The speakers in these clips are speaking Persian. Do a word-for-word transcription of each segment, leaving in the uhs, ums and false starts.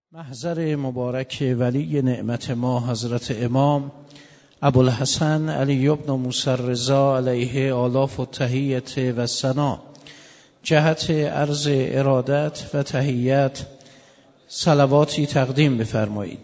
محضر مبارک ولی نعمت ما حضرت امام ابوالحسن علی بن موسی الرضا علیه آلاف التحیت و ثنا جهت عرض ارادت و تحیت صلواتی تقدیم بفرمایید.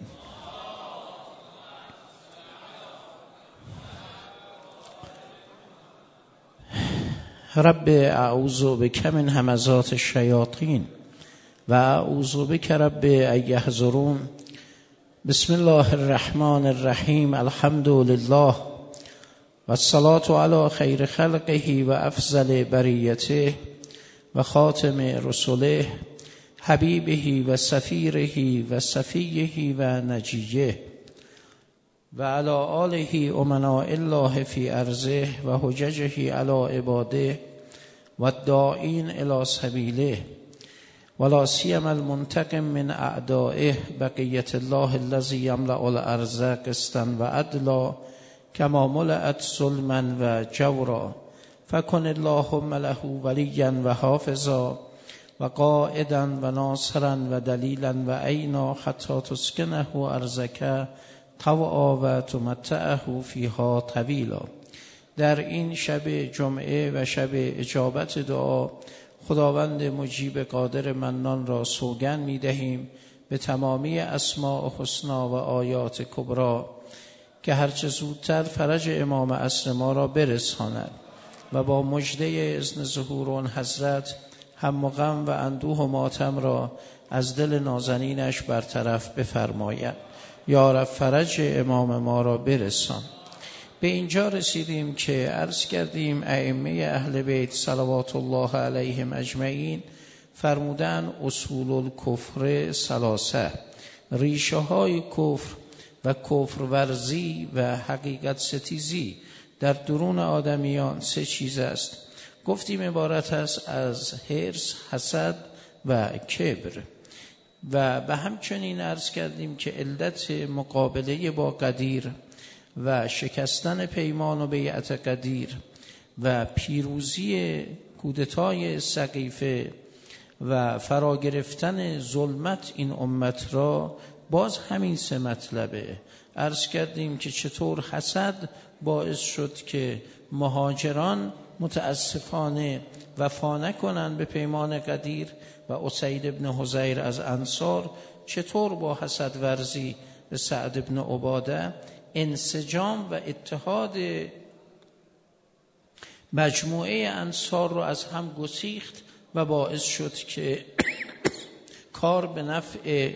رب اعوذ بک من همزات الشیاطین و اعوذ بک رب ان یحضرون. بسم الله الرحمن الرحیم. الحمد لله و الصلاة علی خیر خلقه و افضل بریته و خاتم رسله حبیبه و سفیره و صفیه و نجیه و علی آله امناء الله فی ارضه و حججه علی عباده و الداعین الی سبیله ولا سیما المنتقم من اعدائه بقیت الله الذی یملأ الارض قسطا و عدلا کما ملأت ظلما و جورا فکن اللهم له ولیا و حافظا و قائدا و ناصرا و دلیلا و عینا حتی تسکنه ارضک طوعا و تمتعه فیها طویلا. در این شب جمعه و شب اجابت دعا خداوند مجیب قادر منان را سوگند می دهیم به تمامی اسماء حسنا و آیات کبرا که هرچه زودتر فرج امام عصر ما را برساند و با مژده اذن ظهور آن حضرت هم و غم و اندوه و ماتم را از دل نازنینش برطرف بفرماید. یا رب فرج امام ما را برسان. به اینجا رسیدیم که عرض کردیم ائمه اهل بیت صلوات الله علیهم اجمعین فرمودن اصول الکفر ثلاثه، ریشه های کفر و کفر ورزی و حقیقت ستیزی در درون آدمیان سه چیز است. گفتیم عبارت است از حرص، حسد و کبر. و به همچنین عرض کردیم که علت مقابله با قدیر و شکستن پیمان و بیعت قدیر و پیروزی کودتای سقیفه و فرا گرفتن ظلمت این امت را باز همین سه مطلبه. عرض کردیم که چطور حسد باعث شد که مهاجران متاسفانه وفا نکنن به پیمان قدیر و اسید ابن حضیر از انصار چطور با حسد ورزی به سعد ابن عباده انسجام و اتحاد مجموعه انصار رو از هم گسیخت و باعث شد که کار به نفع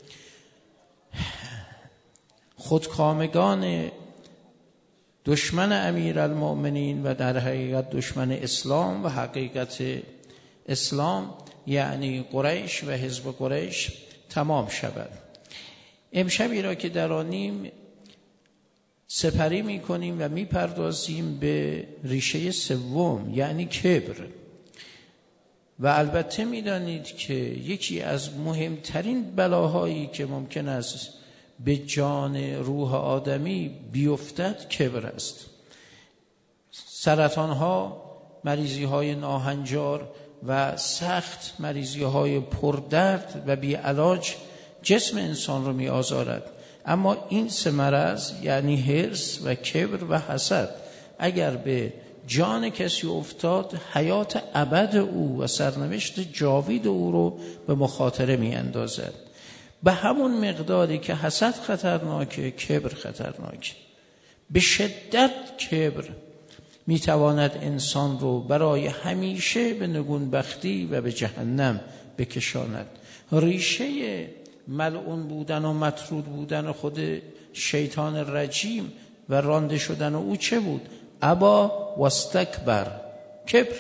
خودکامگان دشمن امیرالمؤمنین و در حقیقت دشمن اسلام و حقیقت اسلام یعنی قریش و حزب قریش تمام شود. امشبی را که درانیم سپری می کنیم و می پردازیم به ریشه سوم یعنی کبر. و البته می دانید که یکی از مهمترین بلاهایی که ممکن است به جان روح آدمی بیفتد کبر است. سرطان ها، مریضی های ناهنجار و سخت مریضی های پردرد و بی علاج جسم انسان رو می آزارد. اما این سه مرض یعنی حرص و کبر و حسد اگر به جان کسی افتاد حیات ابد او و سرنوشت جاوید او رو به مخاطره می اندازد. به همون مقداری که حسد خطرناکه کبر خطرناکه. به شدت کبر می تواند انسان رو برای همیشه به نگونبختی و به جهنم بکشاند. ریشه ملعون بودن و مطرود بودن خود شیطان رجیم و رانده شدن او چه بود؟ ابا و استکبر، کبر.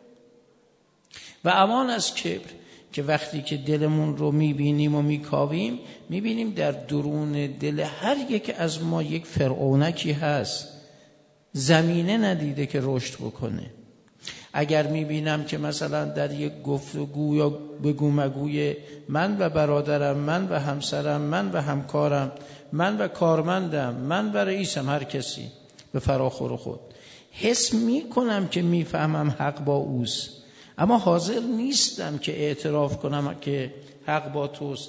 و امان از کبر که وقتی که دلمون رو میبینیم و میکاویم میبینیم در درون دل هر یک از ما یک فرعونکی هست، زمینه ندیده که رشد بکنه. اگر میبینم که مثلا در یک گفتگو یا بگو مگوی من و برادرم، من و همسرم، من و همکارم، من و کارمندم، من و رئیسم، هر کسی به فراخور خود حس میکنم که میفهمم حق با اوست، اما حاضر نیستم که اعتراف کنم که حق با توست.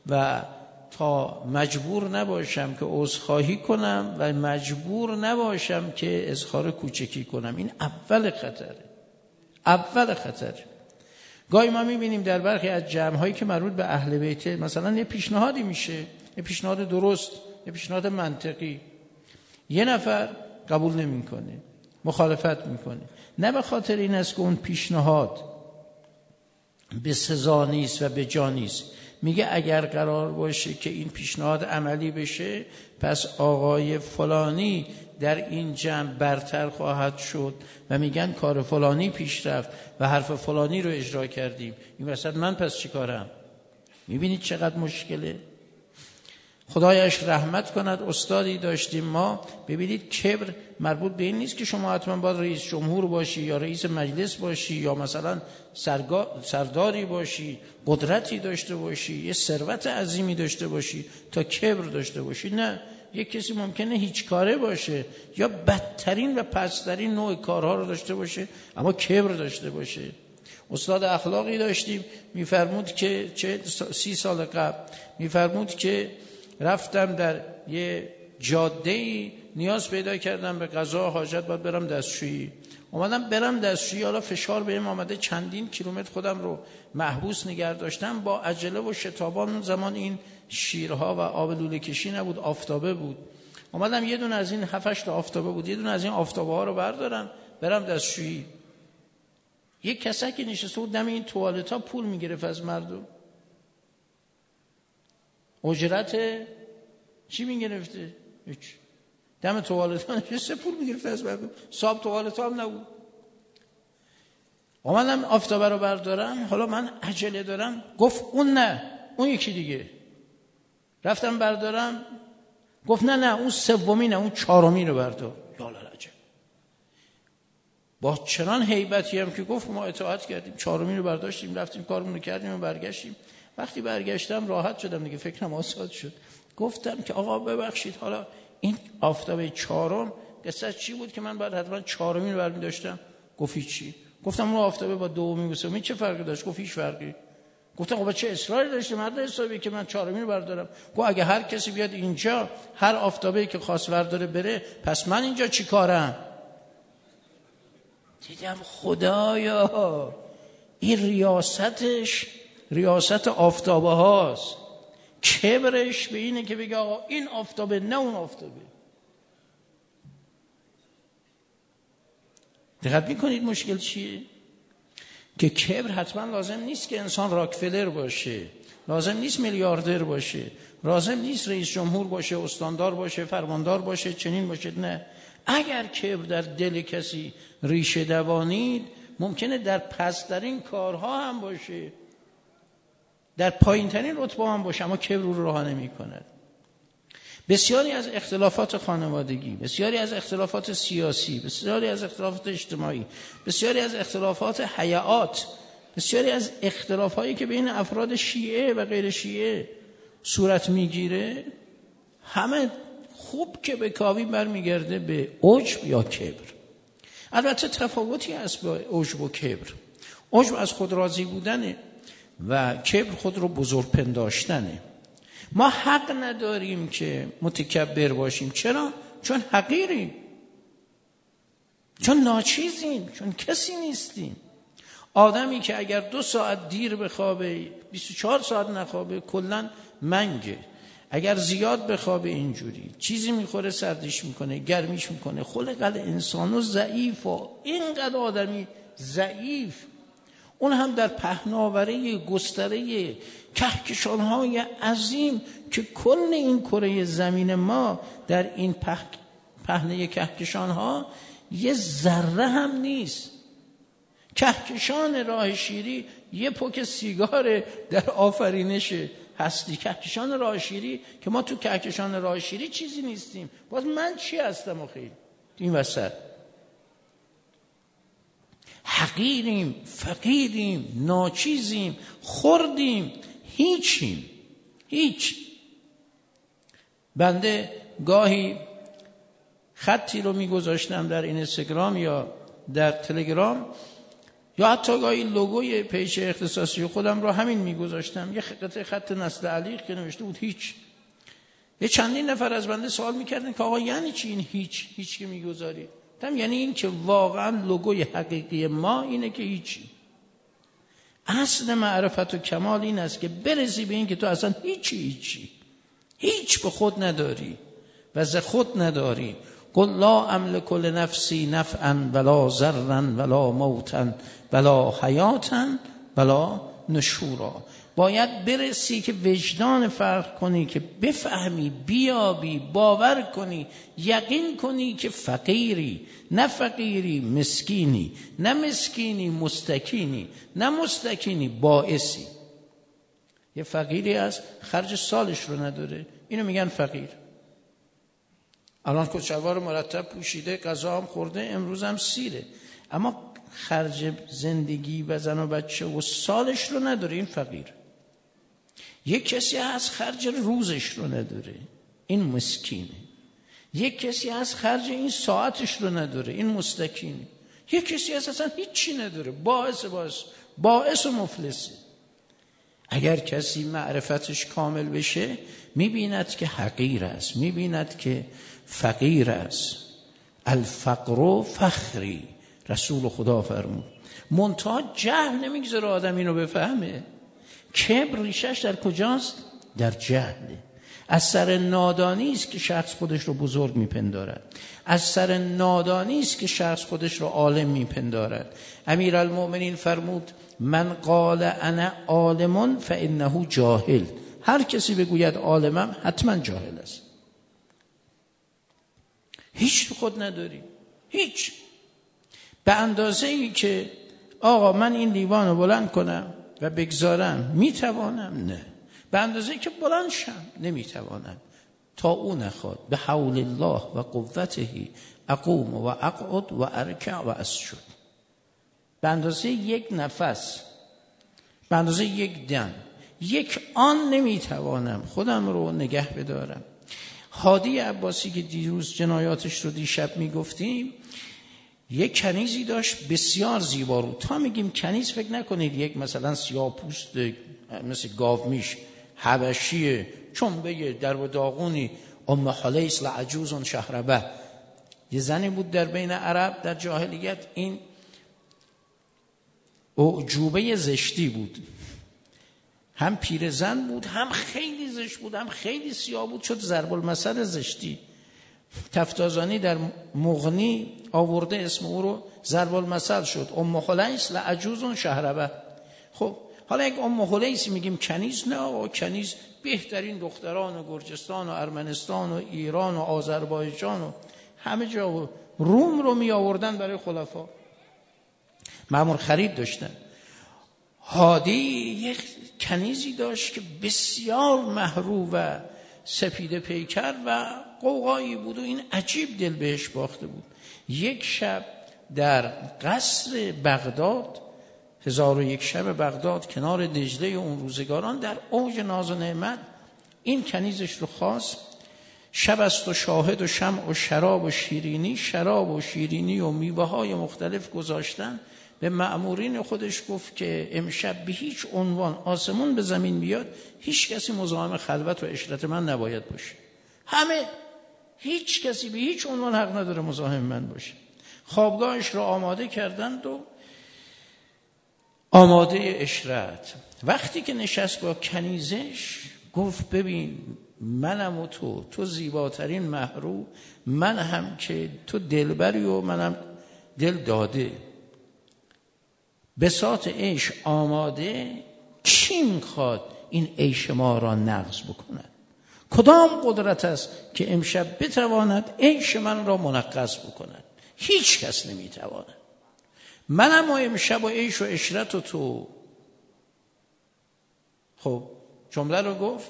و تا مجبور نباشم که عذرخواهی کنم و مجبور نباشم که اظهار کوچکی کنم. این اول خطره، اول خطره. گاهی ما میبینیم در برخی از جمع‌هایی که مربوط به اهل بیت مثلا یه پیشنهادی میشه، یه پیشنهاد درست، یه پیشنهاد منطقی، یه نفر قبول نمیکنه، مخالفت میکنه. نه به خاطر این است که اون پیشنهاد به سزا نیست و به جا نیست. میگه اگر قرار باشه که این پیشنهاد عملی بشه، پس آقای فلانی در این جمع برتر خواهد شد و میگن کار فلانی پیش رفت و حرف فلانی رو اجرا کردیم. این وسط من پس چی کارم؟ میبینید چقدر مشکله؟ خدایش رحمت کند. استادی داشتیم ما، ببینید کبر مربوط به این نیست که شما حتما باید رئیس جمهور باشی یا رئیس مجلس باشی یا مثلا سرداری باشی، قدرتی داشته باشی، یه ثروت عظیمی داشته باشی تا کبر داشته باشی. نه، یک کسی ممکنه هیچ کاره باشه یا بدترین و پسترین نوع کارها رو داشته باشه اما کبر داشته باشه. استاد اخلاقی داشتیم، میفرمود که چه سی سال قبل میفرمود که رفتم در یه جاده‌ای نیاز پیدا کردم به غذا، حاجت باید برم دستشویی. اومدم برم دستشویی، حالا فشار بهم اومده، چندین کیلومتر خودم رو محبوس نگه داشتم با عجله و شتابان. اون زمان این شیرها و آب لوله کشی نبود، آفتابه بود. اومدم یه دونه از این هفتش تا آفتابه بود، یه دونه از این آفتابه ها رو بردارم برم دستشویی. یک کسکی نشسته بود دم این توالت ها پول میگرفت از مردم. اجرت چی میگرفته؟ هیچ. دم توالت ها نشسته پول میگرفت از مردم. صاحب توالت ها هم نبود. اومدم آفتابه رو بردارم، حالا من عجله دارم. گفت اون نه، اون یکی دیگه. رفتم بردارم، گفت نه نه اون سومی نه، اون چهارمی رو بردار. یا لعجب. با چنان هیبتی هم که گفت ما اطاعت کردیم، چهارمی رو برداشتیم، رفتیم کارمون رو کردیم و برگشتیم. وقتی برگشتم راحت شدم دیگه، فکرم آساد شد. گفتم که آقا ببخشید، حالا این آفتابه چهارم قصه چی بود که من بعد حتما چهارمی رو برمی داشتم؟ گفت چی؟ گفتم اون آفتابه با دومی و سومی چه فرقی داشت؟ گفت هیچ فرقی. گفتم خب چه اصراری داشته مرد حسابی که من چهارمی رو بردارم؟ گفت اگه هر کسی بیاد اینجا هر آفتابه‌ای که خواست برداره بره، پس من اینجا چی کارم؟ دیدم خدایا این ریاستش ریاست آفتابه هاست. کبرش به اینه که بگه آقا این آفتابه نه اون آفتابه. دقت میکنید مشکل چیه؟ که کبر حتما لازم نیست که انسان راکفلر باشه، لازم نیست میلیاردر باشه، لازم نیست رئیس جمهور باشه، استاندار باشه، فرماندار باشه، چنین باشه. نه، اگر کبر در دل کسی ریشه دوانید، ممکنه در پسترین کارها هم باشه، در پایین ترین رتبه هم باشه، اما کبر رو رها نمی کند. بسیاری از اختلافات خانوادگی، بسیاری از اختلافات سیاسی، بسیاری از اختلافات اجتماعی، بسیاری از اختلافات حیات، بسیاری از اختلافایی که بین افراد شیعه و غیر شیعه صورت میگیره، همه خوب که به کاوی برمیگرده به عجب یا کبر. البته تفاوتی هست با عجب و کبر. عجب از خود راضی بودنه و کبر خود رو بزرگ پنداشتنه. ما حق نداریم که متکبر باشیم. چرا؟ چون حقیریم، چون ناچیزیم، چون کسی نیستیم. آدمی که اگر دو ساعت دیر بخوابه، بیست و چهار ساعت نخوابه، کلن منگه. اگر زیاد بخوابه اینجوری، چیزی میخوره سردیش میکنه، گرمیش میکنه. خلق الانسان ضعیف و اینقدر آدمی ضعیف، اون هم در پهناوره گستره کهکشان‌های عظیم که کل این کره زمین ما در این پهن پهنه کهکشان‌ها یه ذره هم نیست. کهکشان راه شیری یه پک سیگار در آفرینش هستی. کهکشان راه شیری که ما تو کهکشان راه شیری چیزی نیستیم. باز من چی هستم آخه این وسط؟ حقیریم، فقیریم، ناچیزیم، خردیم، هیچیم، هیچ. بنده گاهی خطی رو میگذاشتم در اینستاگرام یا در تلگرام، یا حتی گاهی لوگوی پیج اختصاصی خودم رو همین میگذاشتم، یه قطعه خط نسل علیق که نوشته بود هیچ. یه چندین نفر از بنده سوال میکردن که آقا یعنی چی این هیچ هیچ که میگذاری؟ تم یعنی این که واقعا لوگوی حقیقی ما اینه که هیچی. اصل معرفت و کمال این است که برسی به این که تو اصلا هیچی هیچی هیچ به خود نداری و ز خود نداری. قل لا املک لنفسی نفعا ولا ضرا ولا موتا ولا حیاتا ولا نشورا. باید برسی که وجدان فرق کنی، که بفهمی، بیابی، باور کنی، یقین کنی که فقیری، نه فقیری مسکینی، نه مسکینی مستکینی، نه مستکینی باعثی. یه فقیری هست خرج سالش رو نداره، اینو میگن فقیر. الان کچلوار مرتب پوشیده، غذا هم خورده، امروز هم سیره، اما خرج زندگی و زن و بچه و سالش رو نداره، این فقیر. یک کسی هست خرج روزش رو نداره، این مسکینه. یک کسی هست خرج این ساعتش رو نداره، این مستکینه. یک کسی هست اصلا هیچی نداره، باعث باعث باعث و مفلسه. اگر کسی معرفتش کامل بشه میبیند که حقیر است، میبیند که فقیر است. الفقر فخری، رسول خدا فرمود. منتها جهل نمیگذاره آدم اینو بفهمه. کبر ریشش در کجاست؟ در جهله. از سر نادانی است که شخص خودش رو بزرگ میپندارد، از سر نادانی است که شخص خودش رو عالم میپندارد. امیرالمؤمنین فرمود من قال انا عالم فانه جاهل. هر کسی بگوید عالمم حتما جاهل است. هیچ خود نداری، هیچ. به اندازه ای که آقا من این لیوان رو بلند کنم و بگذارم میتوانم؟ نه. به اندازه ای که بلند شم نمیتوانم تا او نخواد. به حول الله و قوته اقوم و اقعد و ارکع و اسجد. به اندازه یک نفس، به اندازه یک دم، یک آن نمیتوانم خودم رو نگه بدارم. هادی عباسی که دیروز جنایاتش رو دیشب میگفتیم، یک کنیزی داشت بسیار زیبا رو. تا میگیم کنیز فکر نکنید یک مثلا سیاه پوست مثل گاومیش حبشیه چون بگه در و داغونی ام حلیس لعجوز شهربه. یه زنی بود در بین عرب در جاهلیت، این اعجوبه زشتی بود، هم پیر زن بود، هم خیلی زشت بود، هم خیلی سیاه بود، شد ضرب المثل زشتی. تفتازانی در مغنی آورده اسم او رو، ضرب المثل شد. ام حلیس لعجوز شهربه. خب حالا یک ام حلیس میگیم کنیز؟ نه آقا، کنیز بهترین دختران و گرجستان و ارمنستان و ایران و آذربایجان و همه جا و روم رو می آوردن برای خلفا. مأمور خرید داشتن. هادی یک کنیزی داشت که بسیار محرو و سپیده پیکر و قوقایی بود و این عجیب دل بهش باخته بود. یک شب در قصر بغداد، هزار و یک شب بغداد، کنار دجله اون روزگاران، در اوج ناز و نعمت، این کنیزش رو خواست. شب است و شاهد و شمع و شراب و شیرینی، شراب و شیرینی و میوه های مختلف گذاشتن. به مأمورین خودش گفت که امشب به هیچ عنوان آسمون به زمین بیاد هیچ کسی مزاحم خلوت و عشرت من نباید باشه. همه، هیچ کسی به هیچ عنوان حق نداره مزاحم من باشه. خوابگاهش رو آماده کردند و آماده عشرت. وقتی که نشست با کنیزش گفت ببین منم و تو، تو زیباترین محرو، من هم که تو دلبری و منم دل داده، بساط عیش آماده، کی میخواد این عیش ما را نقض بکند؟ کدام قدرت است که امشب بتواند عیش من را منقض بکند؟ هیچ کس نمیتواند. منم و امشب و عیش و عشرت و تو. خب جمله رو گفت.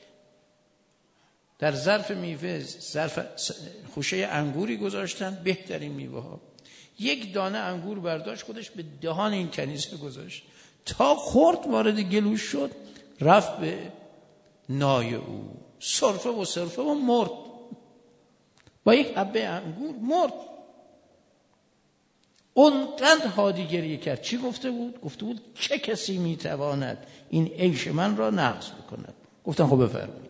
در ظرف میوه، ظرف خوشه انگوری گذاشتن، بهترین میوه ها. یک دانه انگور برداشت خودش به دهان این کنیزه گذاشت، تا خورد وارد گلوش شد، رفت به نای او، سرفه و سرفه و مرد. با یک حبه انگور مرد. اونقدر هادی گریه کرد. چی گفته بود؟ گفته بود چه کسی میتواند این عیش من را نقض بکند؟ گفتن خب بفرمایید.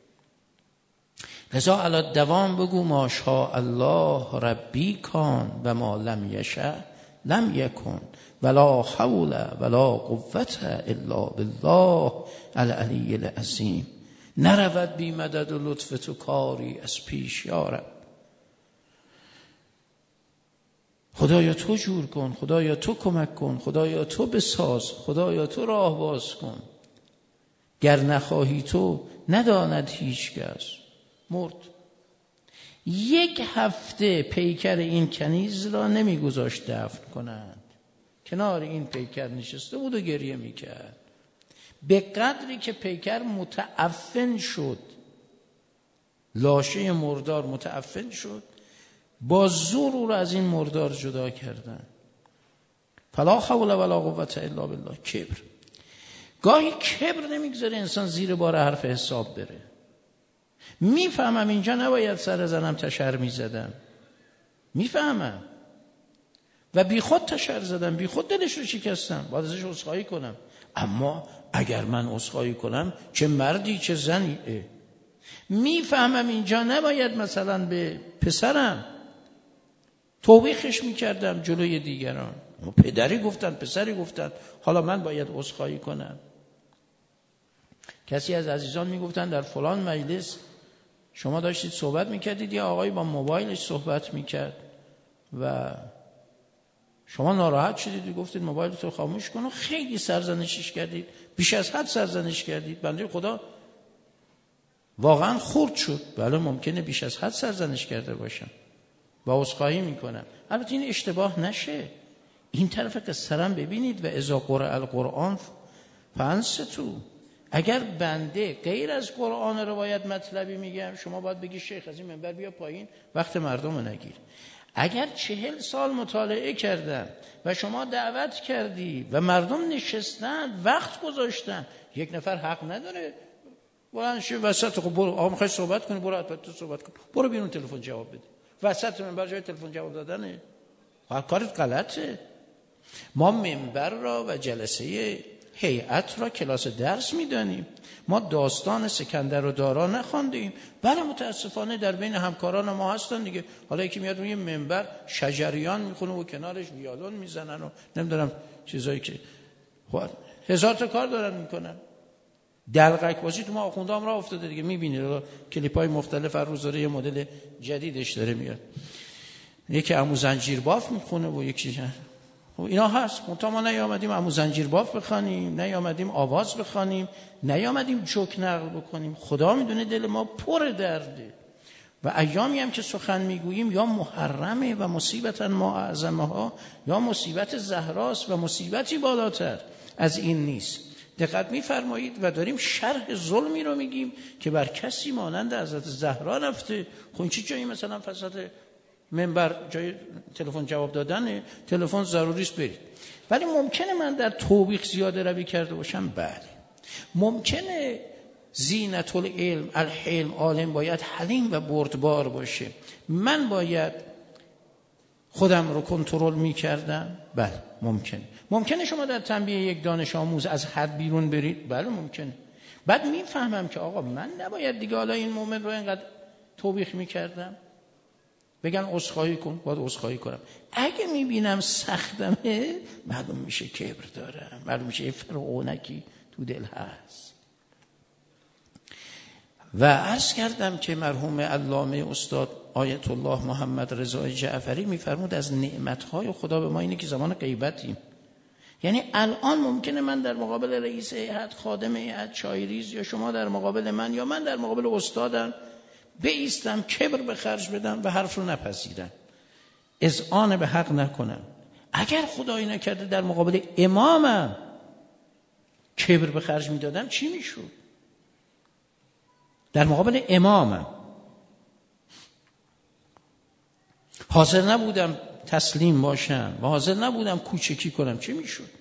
لذا علی دوام بگو ما شاء الله ربی کان و ما لم یشاء لم یکن ولا حول ولا قوة الا بالله العلی العظیم. نرود بی مدد و لطف تو کاری از پیش یا رب. خدایا تو جور کن، خدایا تو کمک کن، خدایا تو بساز، خدایا تو راه باز کن. گر نخواهی تو نداند هیچ کس. مرد. یک هفته پیکر این کنیز را نمیگذاشت دفن کنند. کنار این پیکر نشسته بود و گریه میکرد. به قدری که پیکر متعفن شد، لاشه مردار متعفن شد، با زور او را از این مردار جدا کردن. فلا حول ولا قوة الا بالله. کبر. گاهی کبر نمیگذاره انسان زیر بار حرف حساب بره. میفهمم اینجا نباید سر زنم تشر میزدم، میفهمم و بی خود تشر زدم، بی خود دلش رو شکستم، باید ازش عذرخواهی کنم. اما اگر من عذرخواهی کنم چه مردی چه زنی. میفهمم اینجا نباید مثلا به پسرم توبیخش میکردم جلوی دیگران. پدری گفتن، پسری گفتن، حالا من باید عذرخواهی کنم. کسی از عزیزان میگفتن در فلان مجلس شما داشتید صحبت میکردید، یه آقایی با موبایلش صحبت میکرد و شما ناراحت شدید و گفتید موبایل تو خاموش کن و خیلی سرزنشش کردید، بیش از حد سرزنش کردید. بنده خدا واقعا خرد شد. بله ممکنه بیش از حد سرزنش کرده باشم، با عذرخواهی میکنم. البته این اشتباه نشه. این طرف قصه‌ام ببینید و اذا قرأ القرآن فانصتوا. اگر بنده غیر از قرآن روایت مطلبی میگم، شما باید بگی شیخ از این منبر بیا پایین، وقت مردم رو نگیر. اگر چهل سال مطالعه کردن و شما دعوت کردی و مردم نشستن وقت گذاشتن، یک نفر حق نداره بلند شه وسط. خب برو، آقا میخوای صحبت کنی، برو حتما تو صحبت کن، برو بیرون تلفن جواب بده. وسط منبر جای تلفن جواب دادنه، کارت غلطه. ما منبر را و جلسه هیئت را کلاس درس میدانیم. ما داستان سکندر و دارا نخواندیم. بله متاسفانه در بین همکاران ما هستن دیگه. حالا یکی میاد روی منبر شجریان میخونه و کنارش ویولون میزنن و نمیدونم چیزایی که هزار تا کار دارن میکنن. دلقک بازی تو ما آخونده هم راه افتاده دیگه، میبینید کلیپای مختلف هر روز داره یه مدل جدیدش داره میاد. یکی عمو زنجیر باف میخونه و یکی اینا هست. منتها ما نیامدیم عمو زنجیر باف بخوانیم، نیامدیم آواز بخوانیم، نیامدیم جوک نقل بکنیم. خدا میدونه دل ما پر درده و ایامی هم که سخن میگوییم یا محرمه و مصیبتا ما اعظمها، یا مصیبت زهراست و مصیبتی بالاتر از این نیست. دقت میفرمایید و داریم شرح ظلمی رو میگیم که بر کسی مانند حضرت زهرا رفته. خب این چی جایی مثلا فساد منبر جای تلفن جواب دادنه؟ تلفن ضروری است برید. ولی ممکنه من در توبیخ زیاده روی کرده باشم. بله ممکنه. زینت العلم الحلم، عالم باید حلیم و بردبار باشه. من باید خودم رو کنترل میکردم. بله ممکنه. ممکنه شما در تنبیه یک دانش آموز از حد بیرون برید. بله ممکنه. بعد میفهمم که آقا من نباید دیگه حالا این مومن رو اینقدر توبیخ میکردم. بگن عذرخواهی کن، باید عذرخواهی کنم. اگه میبینم سختمه، معلوم میشه کبر دارم، معلوم میشه یه فرعونکی تو دل هست. و عرض کردم که مرحوم علامه استاد آیت الله محمد رضا جعفری میفرمود از نعمتهای خدا به ما اینه که زمان غیبتیم. یعنی الان ممکنه من در مقابل رئیس هیئت، خادم هیئت، چایریز، یا شما در مقابل من، یا من در مقابل استادم بایستم، کبر به خرج بدم و حرف رو نپذیرم، اذعان به حق نکنم. اگر خدایی نکرده در مقابل امامم کبر به خرج میدادم چی میشود؟ در مقابل امامم حاضر نبودم تسلیم باشم و حاضر نبودم کوچکی کنم، چی میشود؟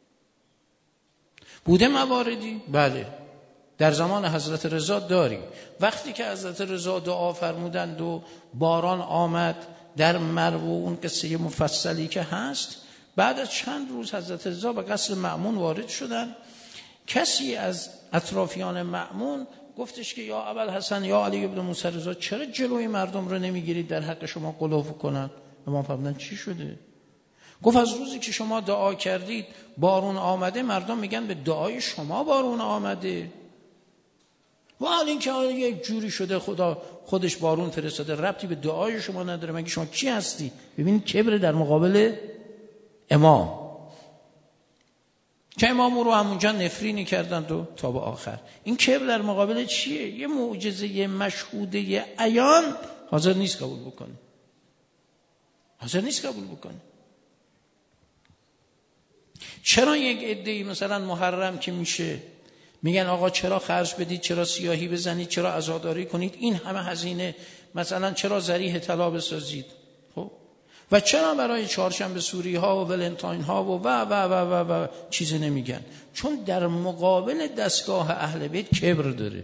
بوده مواردی؟ بله در زمان حضرت رضا داریم. وقتی که حضرت رضا دعا فرمودند و باران آمد در مرو اون قصه مفصلی که هست، بعد از چند روز حضرت رضا به قصر مأمون وارد شدن. کسی از اطرافیان مأمون گفتش که یا ابوالحسن یا علی ابن موسی رضا، چرا جلوی مردم رو نمیگیرید در حق شما غلو کنن؟ امام فرمودن چی شده؟ گفت از روزی که شما دعا کردید بارون آمده، مردم میگن به دعای شما بارون آمده. و حال این که یک جوری شده خدا خودش بارون فرستاده، ربطی به دعای شما نداره. مگه شما کی هستی؟ ببینید کبر در مقابل امام، که امام رو همونجا نفرینی کردند و تا به آخر. این کبر در مقابل چیه؟ یه معجزه مشهوده عیان حاضر نیست قبول بکنه، حاضر نیست قبول بکنه. چرا یک عده‌ای مثلا محرم که میشه میگن آقا چرا خرج بدید، چرا سیاهی بزنید، چرا عزاداری کنید، این همه هزینه، مثلا چرا ذریح طلا بسازید، خب و چرا برای چهارشنبه سوری ها و ولنتاین ها و و و و و, و چیزی نمیگن؟ چون در مقابل دستگاه اهل بیت کبر داره.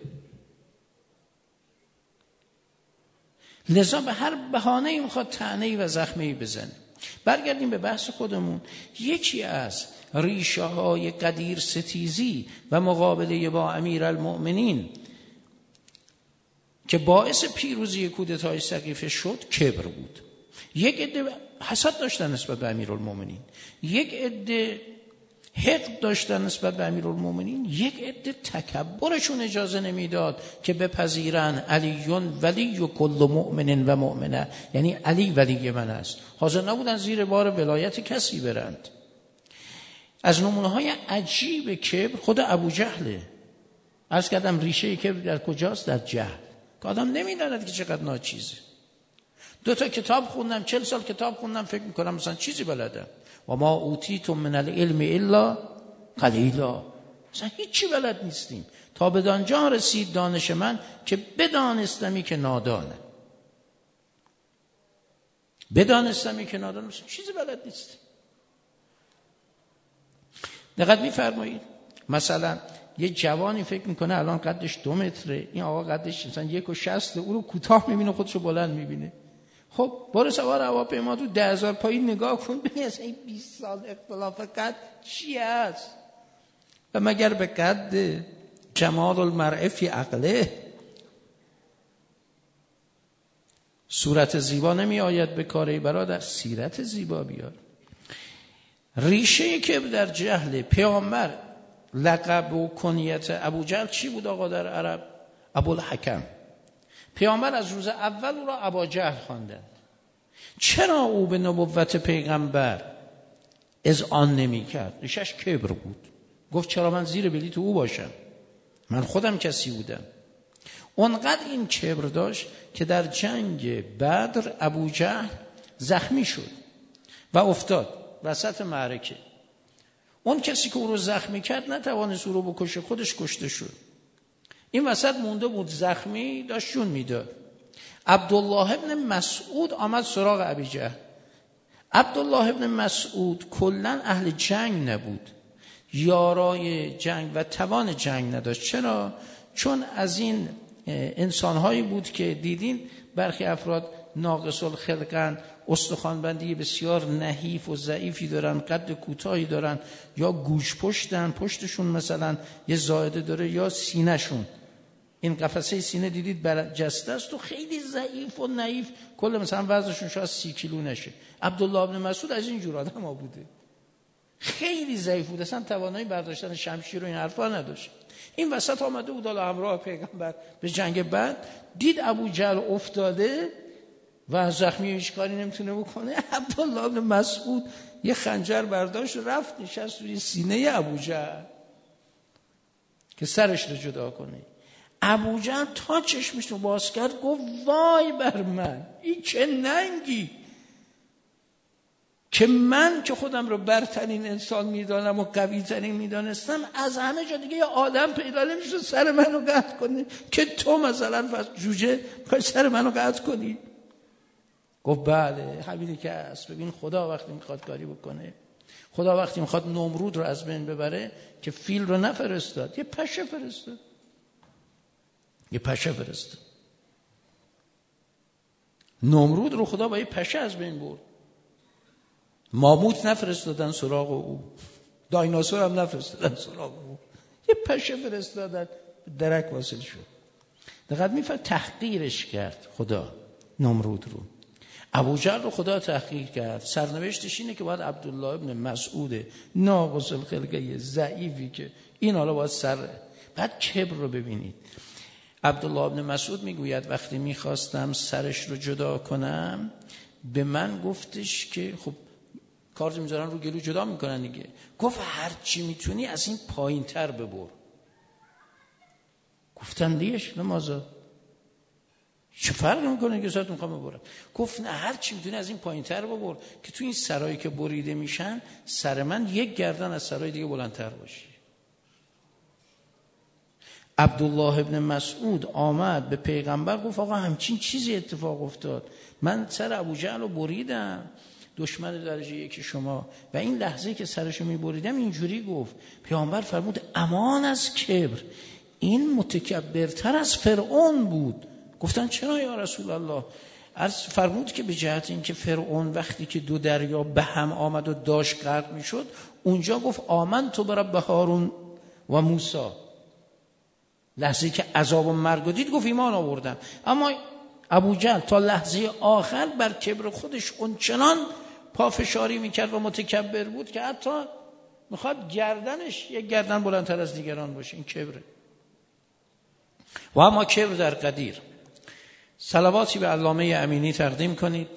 لذا به هر بهانه‌ای میخواد طعنه‌ای و زخمه‌ای بزنه. برگردیم به بحث خودمون. یکی از ریشه های قدیر ستیزی و مقابله با امیرالمؤمنین که باعث پیروزی کودتای سقیفه شد کبر بود. یک عده حسد داشتن نسبت به امیرالمؤمنین، یک عده حقد داشتن نسبت به امیرالمؤمنین، یک عده تکبرشون اجازه نمیداد که بپذیرن علیون ولی و کل مؤمن و مؤمنه، یعنی علی ولی من است. حاضر نبودن زیر بار ولایت کسی برند. از نمونه های عجیب کبر خود ابو جهله. عرض کردم ریشه کبر در کجاست؟ در جهل، که آدم نمیداند که چقدر ناچیزه. دو تا کتاب خوندم، چل سال کتاب خوندم، فکر میکنم مثلا چیزی بلدم. و ما اوتیتم من العلم الا قلیلا، مثلا هیچی بلد نیستیم. تا بدانجا رسید دانش من که بدانستمی که نادانه، بدانستمی که نادانه، مثلا چیزی بلد نیستیم. دقت میفرمایید مثلا یه جوانی فکر میکنه الان قدش دو متره، این آقا قدش مثلا یک و شصت، او رو کوتاه میبینه خودشو بلند میبینه. خب برو سوار هواپیما تو ده هزار پایین نگاه کن، ببین اصلا این بیست سال اختلاف قد چی هست؟ و مگر به قد جمال المرء فی عقله؟ صورت زیبا نمی آید به کاری برادر، سیرت زیبا بیار. ریشه که در جهل پیامبر لقب و کنیت ابو جهل چی بود آقا در عرب؟ ابوالحکم. پیامبر از روز اول او را ابا جهل خواندند. چرا او به نبوت پیغمبر اذعان نمی کرد؟ ریشش کبر بود. گفت چرا من زیر بلیط او باشم؟ من خودم کسی بودم. اونقدر این کبر داشت که در جنگ بدر ابو جهل زخمی شد و افتاد وسط معرکه. اون کسی که او رو زخمی کرد نتوانست او رو بکشه، خودش کشته شد. این وسط مونده بود زخمی، داشت جون میداد. عبدالله ابن مسعود آمد سراغ ابی جهل. عبدالله ابن مسعود کلن اهل جنگ نبود، یارای جنگ و توان جنگ نداشت. چرا؟ چون از این انسانهایی بود که دیدین برخی افراد ناقص الخلقن، استخوانبندی بسیار نحیف و ضعیفی دارن، قد کوتاهی دارن، یا گوش پشتن، پشتشون مثلا یه زائده داره، یا سینهشون این قفسه سینه دیدید برجسته است و خیلی ضعیف و نحیف، کل مثلا وزنشون شاید سی کیلو نشه. عبدالله ابن مسعود از این جور آدم ها بوده، خیلی ضعیف بود، اصلا توانایی برداشتن شمشیر و این حرفا نداشت. این وسط آمده بود علی همراه پیغمبر به جنگ بعد، دید ابو جهل افتاده و زخمی هیچ کاری نمیتونه بکنه. عبدالله ابن مسعود یه خنجر برداشت رفت نشست روی سینه ابو جهل که سرش رو جدا کنه. ابو جهل تا چشمش رو باز کرد گفت وای بر من، این چه ننگی که من که خودم رو برترین انسان میدانم و قوی ترین میدانستم، از همه جا دیگه یه آدم پیدا نمیشه سر منو قطع کنه که تو مثلا فرض جوجه میخوای سر منو قطع کنی. گفت بله همینی که هست. ببین خدا وقتی میخواد کاری بکنه، خدا وقتی میخواد نمرود رو از بین ببره که فیل رو نفرستاد، یه پشه فرستاد، یه پشه فرستاد. نمرود رو خدا با یه پشه از بین برد. ماموت نفرستادن سراغ او، دایناسور هم نفرستادن سراغ او، یه پشه فرستادن، درک واصل شد. دقیق میفهم تحقیرش کرد خدا نمرود رو. ابوجهل رو خدا تحقیر کرد. سرنوشتش اینه که باید عبدالله ابن مسعود ناقص الخلقه ضعیفی که این حالا باید سر. بعد کبر رو ببینید. عبدالله ابن مسعود میگوید وقتی میخواستم سرش رو جدا کنم به من گفتش که خب کارت میذارن رو گلو جدا میکنن دیگه، گفت هر چی میتونی از این پایین تر ببر. گفتن لیش نمازا چه فرق میکنه که ساعت میخوام ببرم؟ گفت نه هر چی میتونی از این پایین تر ببر که تو این سرایی که بریده میشن سر من یک گردن از سرای دیگه بلندتر باشی. عبدالله ابن مسعود آمد به پیغمبر گفت آقا همچین چیزی اتفاق افتاد، من سر ابوجهل رو بریدم، دشمن درجه یکی شما، و این لحظه که سرشو میبریدم اینجوری گفت. پیامبر فرمود امان از کبر، این متکبرتر از فرعون بود. گفتن چرا یا رسول الله؟ عرض فرمود که به جهت این که فرعون وقتی که دو دریا به هم آمد و داشت غرق میشد اونجا گفت آمنت برب هارون و موسی، لحظه که عذاب و مرگ دید گفت ایمان آوردم. اما ابوجهل تا لحظه آخر بر کبر خودش اونچنان پافشاری میکرد و متکبر بود که حتی میخواد گردنش یک گردن بلندتر از دیگران باشه. این کبره. و اما کبر در قدیر. صلواتی به علامه امینی تقدیم کنید.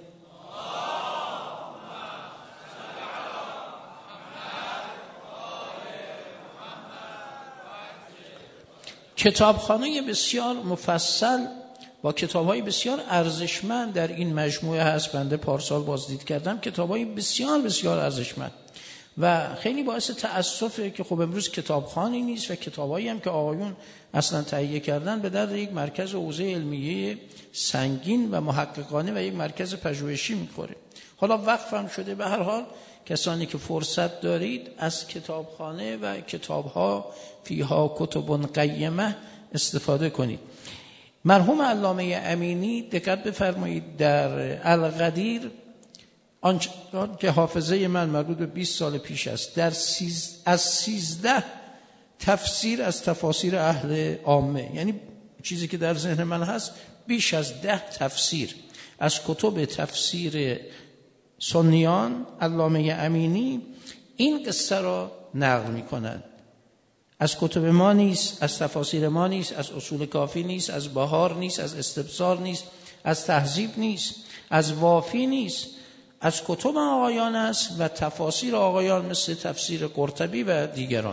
کتابخانه بسیار مفصل با کتاب‌های بسیار ارزشمند در این مجموعه هست. بنده پارسال بازدید کردم، کتاب‌های بسیار بسیار ارزشمند و خیلی باعث تأسفه که خب امروز کتابخانه‌ای نیست و کتابایی هم که آقایون اصلا تهیه کردن به درد یک مرکز حوزه علمیه سنگین و محققانه و یک مرکز پژوهشی می‌خوره. حالا وقف هم شده. به هر حال کسانی که فرصت دارید از کتابخانه و کتاب‌ها فیها کتب قیمه استفاده کنید. مرحوم علامه امینی دقت بفرمایید در القدیر، آنچه که حافظه من مربوط به بیست سال پیش است، در سیز از سیزده تفسیر از تفاسیر اهل عامه، یعنی چیزی که در ذهن من هست بیش از ده تفسیر از کتب تفسیر سنیان علامه امینی این قصه را نقل می‌کنند. از کتب ما نیست، از تفاسیر ما نیست، از اصول کافی نیست، از بهار نیست، از استبصار نیست، از تهذیب نیست، از وافی نیست، از کتب آقایان است و تفاسیر آقایان مثل تفسیر قرطبی و دیگران.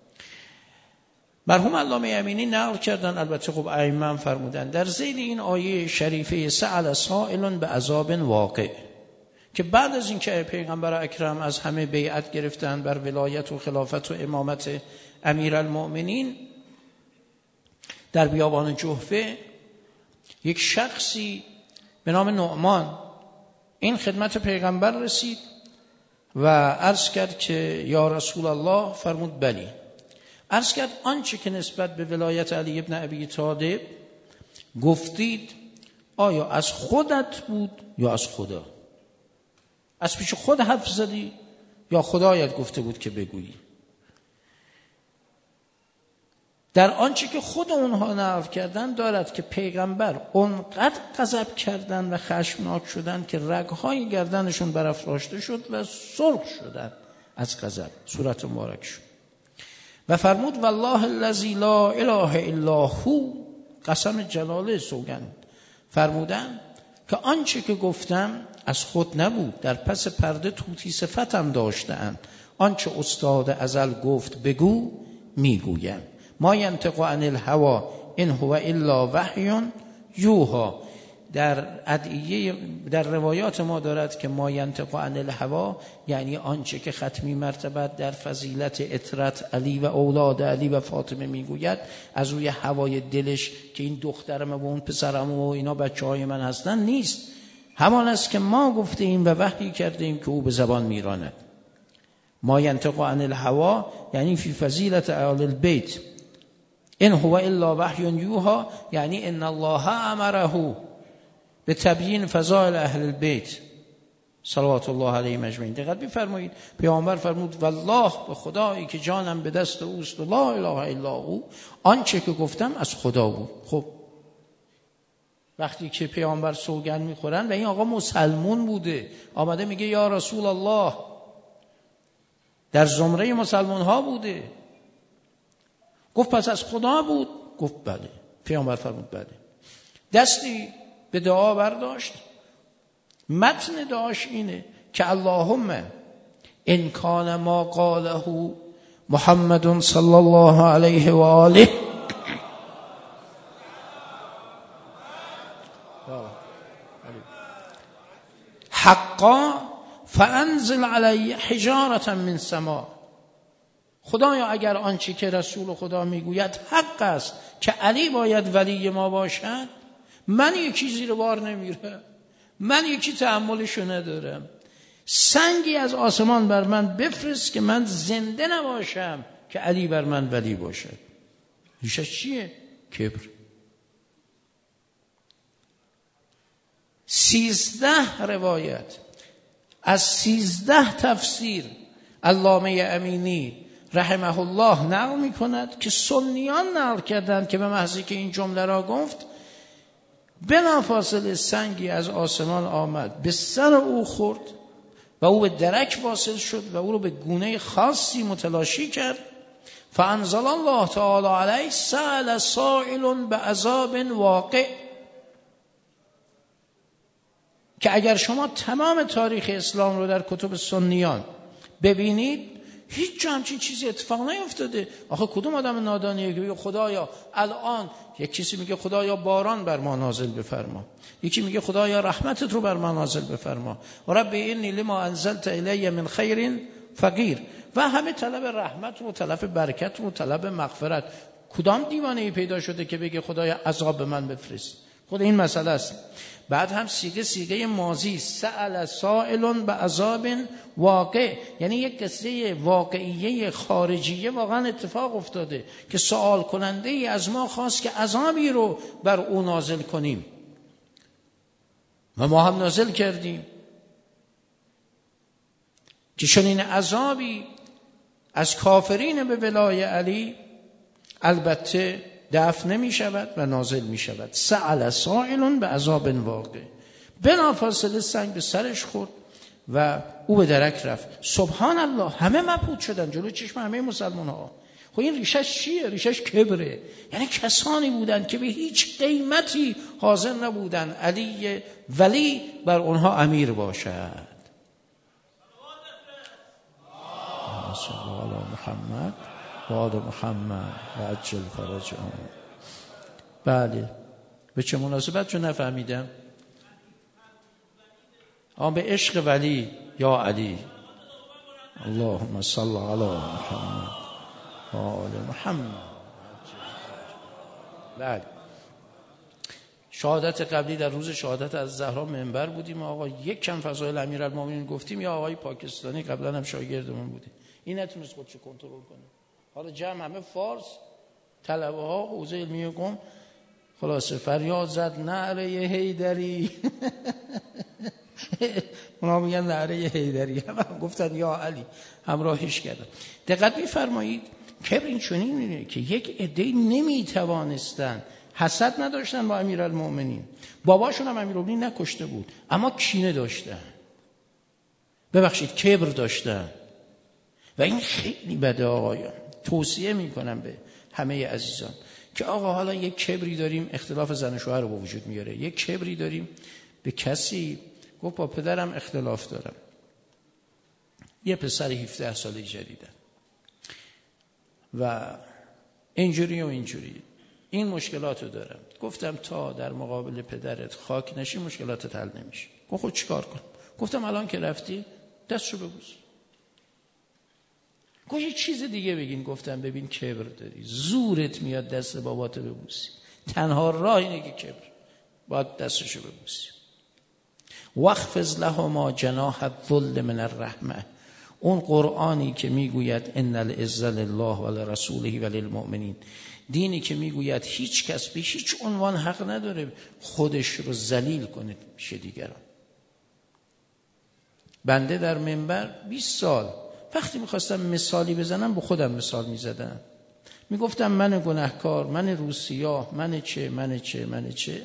مرحوم علامه امینی نقل کردن، البته خب ائمه فرمودن در ذیل این آیه شریفه سأل سائل به عذاب واقع، که بعد از این که پیغمبر اکرم از همه بیعت گرفتن بر ولایت و خلافت و امامت امیرالمؤمنین، در بیابان جحفه یک شخصی به نام نعمان این خدمت پیغمبر رسید و عرض کرد که یا رسول الله، فرمود بلی. عرض کرد آنچه که نسبت به ولایت علی ابن ابی طالب گفتید آیا از خودت بود یا از خدا؟ از پیش خود حرف زدی یا خدایت گفته بود که بگویی؟ در آنچه که خود اونها نقل کردن دارد که پیغمبر اونقدر غضب کردن و خشمناک شدن که رگهای گردنشون برافراشته شد و سرخ شدن از غضب، صورت مبارک شد و فرمود والله الذی لا اله الا هو، قسم جلاله سوگند فرمودن که آنچه که گفتم از خود نبود، در پس پرده توتی صفتم داشتند، آنچه استاد ازل گفت بگو میگویم، ما ینطق عن الهوی ان هو الا وحی یوحی. در ادعیه در روایات ما دارد که ما ینطق عن الهوی یعنی آنچه که ختمی مرتبت در فضیلت اطرت علی و اولاد علی و فاطمه میگوید از روی هوای دلش که این دخترم و اون پسرم و اینا بچهای من هستن نیست، همان است که ما گفته ایم و وحی کرده ایم که او به زبان میراند. ما ینطق عن الهوی یعنی فی فضیلت آل البیت، ان هو الا وحی یوحی یعنی ان الله امره به تبیین فضائل اهل البیت صلوات الله علیهم اجمعین. دقت بفرمایید پیامبر فرمود والله به خدایی که جانم به دست اوست و لا اله الا او، آنچه که گفتم از خدا بود. خب وقتی که پیامبر سوگند میخورن و این آقا مسلمون بوده، آمده میگه یا رسول الله، در زمره مسلمان ها بوده، گفت پس از خدا بود؟ گفت بله. پیامبر فرمود بله. دستی به دعا برداشت، متن دعاش اینه که اللهم ان کان ما قاله محمد صلی الله علیه و آله حقا فانزل علی حجارة من سما. خدایا اگر آنچه که رسول خدا میگوید حق است که علی باید ولی ما باشد، من یکی زیر بار نمیرم، من یکی تحملشو ندارم، سنگی از آسمان بر من بفرست که من زنده نباشم که علی بر من ولی باشد. ریشش چیه؟ کبر. سیزده روایت از سیزده تفسیر علامه امینی رحمه الله نقل می کند که سنیان نقل کردند که به محضی که این جمله را گفت بلافاصله سنگی از آسمان آمد به سر او خورد و او به درک واصل شد و او رو به گونه خاصی متلاشی کرد. فانزل الله تعالی علیه سأل سائل بعذاب واقع، که اگر شما تمام تاریخ اسلام رو در کتب سنیان ببینید هیچ جا همچین چیزی اتفاق نیفتاده. آخه کدوم آدم نادانیه که بگه خدایا الان، یک کسی میگه خدایا باران بر ما نازل بفرما، یکی میگه خدایا رحمتت رو بر ما نازل بفرما، و رب انی لما انزلت الی من خیر فقیر، و همه طلب رحمت و طلب برکت و طلب مغفرت. کدام دیوانه ای پیدا شده که بگه خدایا عذاب به من بفرست؟ خود این مسئله است. بعد هم سیگه سیگه ماضی، سأل سائل بعذاب واقع، یعنی یک قصه واقعیه خارجیه واقعا اتفاق افتاده که سوال کننده ای از ما خواست که عذابی رو بر او نازل کنیم و ما هم نازل کردیم که چنین عذابی از کافرین به ولای علی البته دفع نمی شود و نازل می شود. سأل سائل بعذاب واقع، بلافاصله سنگ به سرش خورد و او به درک رفت. سبحان الله، همه مبهوت شدن جلو چشم همه مسلمان ها. خب این ریشش چیه؟ ریشش کبره. یعنی کسانی بودن که به هیچ قیمتی حاضر نبودن علی ولی بر اونها امیر باشد. صلی الله علی محمد و آل محمد و عجل فرجهم. بله، به چه مناسبت چون نفهمیدم؟ آن به عشق ولی یا علی. اللهم صل علی محمد و آل محمد. بله، شهادت قبلی در روز شهادت از زهرا منبر بودیم آقا، یک کم فضایل امیرالمومنین گفتیم، یا آقای پاکستانی قبلا هم شاگردمون بوده، این نتونست خودشو کنترل کنه. حالا جمع همه فارس، طلبه ها حوزه علمی قم، خلاصه فریاد زد نعره حیدری. اونا میگن نعره حیدری، هم گفتن یا علی، همراهش کردن. دقت می‌فرمایید کبر این چنینه که یک عده نمیتوانستن، حسد نداشتن با امیرالمومنین، باباشون هم امیرالمومنین نکشته بود اما کینه داشتن، ببخشید کبر داشتن و این خیلی بده آقایان. توصیه میکنم به همه عزیزان که آقا حالا یک کبری داریم اختلاف زن و شوهر رو به وجود میاره، یک کبری داریم به کسی گفت با پدرم اختلاف دارم، یه پسر هفده ساله جدیدن و اینجوری و اینجوری این مشکلات رو دارم. گفتم تا در مقابل پدرت خاک نشی مشکلاتت حل نمیشه. گفت خود چیکار کنم؟ گفتم الان که رفتی دستشو ببوس. گفت یه چیز دیگه بگین. گفتم ببین کبر داری، زورت میاد دست باباتو ببوسی، تنها راه اینه که کبر باید دستشو ببوسی. واخفض لهما جناح الذل من الرحمه، اون قرآنی که میگوید ان العزة لله و لرسوله و للمؤمنین، دینی که میگوید هیچ کس به هیچ عنوان حق نداره خودش رو ذلیل کنه پیش دیگران. بنده در منبر بیست سال وقتی میخواستم مثالی بزنم به خودم مثال میزدم، میگفتم من گناهکار، من روسیاه، من چه من چه من چه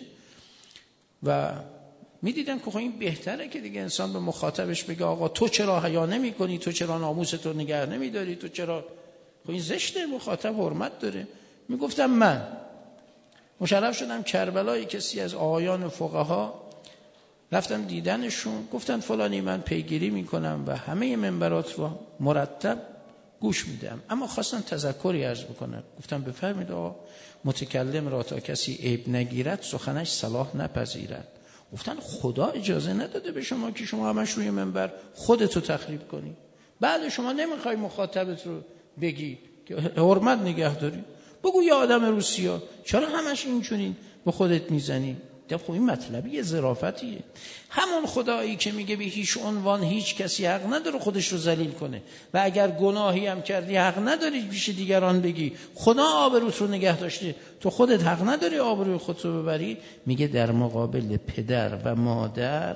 و میدیدم که خب این بهتره که دیگه انسان به مخاطبش بگه آقا تو چرا حیا نمی کنی، تو چرا ناموس تو نگه نمی داری، تو چرا، خب این زشته، مخاطب حرمت داره. میگفتم من مشرف شدم کربلای کسی از آقایان فقها، رفتم دیدنشون، گفتن فلانی من پیگیری میکنم و همه منبرات رو مرتب گوش میدم، اما خواستن تذکری عرض بکنن. گفتم بفرمایید آقا، متکلم را تا کسی عیب نگیرد سخنش صلاح نپذیرد. گفتن خدا اجازه نداده به شما که شما همش روی منبر خودتو تخریب کنی. بعد شما نمیخوای مخاطبت رو بگی که حرمت نگه داری، بگو یا آدم روسیا چرا همش اینجورین به خودت میزنی؟ خب این مطلبی یه ظرافتیه. همون خدایی که میگه به هیچ عنوان هیچ کسی حق نداره خودش رو ذلیل کنه و اگر گناهی هم کردی حق نداری پیش دیگران بگی خدا آبروت رو نگه داشته، تو خودت حق نداری آبروی خودت رو ببری. میگه در مقابل پدر و مادر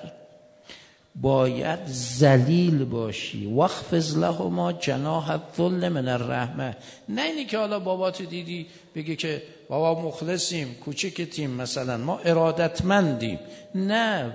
باید ذلیل باشی، واخفض لهما جناح الذل من الرحمه. نه اینی که حالا باباتو دیدی بگی که بابا مخلصیم، کوچکتیم، مثلا ما ارادتمندیم. نه،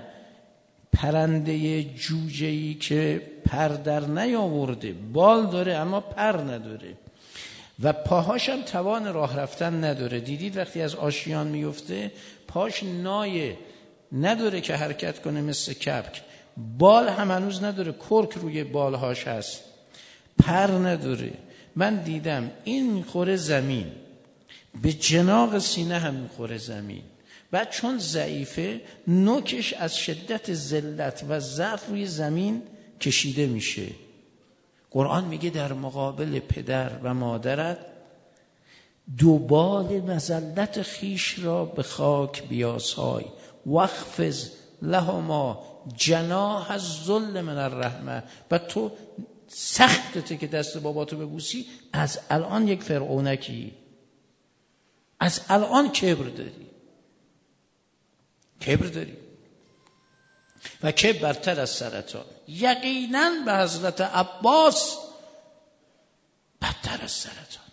پرنده جوجه‌ای که پر در نیاورده، بال داره اما پر نداره و پاهاش هم توان راه رفتن نداره. دیدید وقتی از آشیان میفته پاش نایه، نداره که حرکت کنه مثل کبک، بال هم هنوز نداره، کرک روی بالهاش هست، پر نداره. من دیدم این میخوره زمین، به جناق سینه هم میخوره زمین، بعد چون ضعیفه نوکش از شدت ذلت و ضعف روی زمین کشیده میشه. قرآن میگه در مقابل پدر و مادرت دو بال مذلت خیش را به خاک بیاسای، واخفض لهما جناح الذل من الرحمه. و تو سختته که دست باباتو ببوسی، از الان یک فرعونکی، از الان کبر داری، کبر داری و کبر برتر از سرطان. یقینا به حضرت عباس بدتر از سرطان،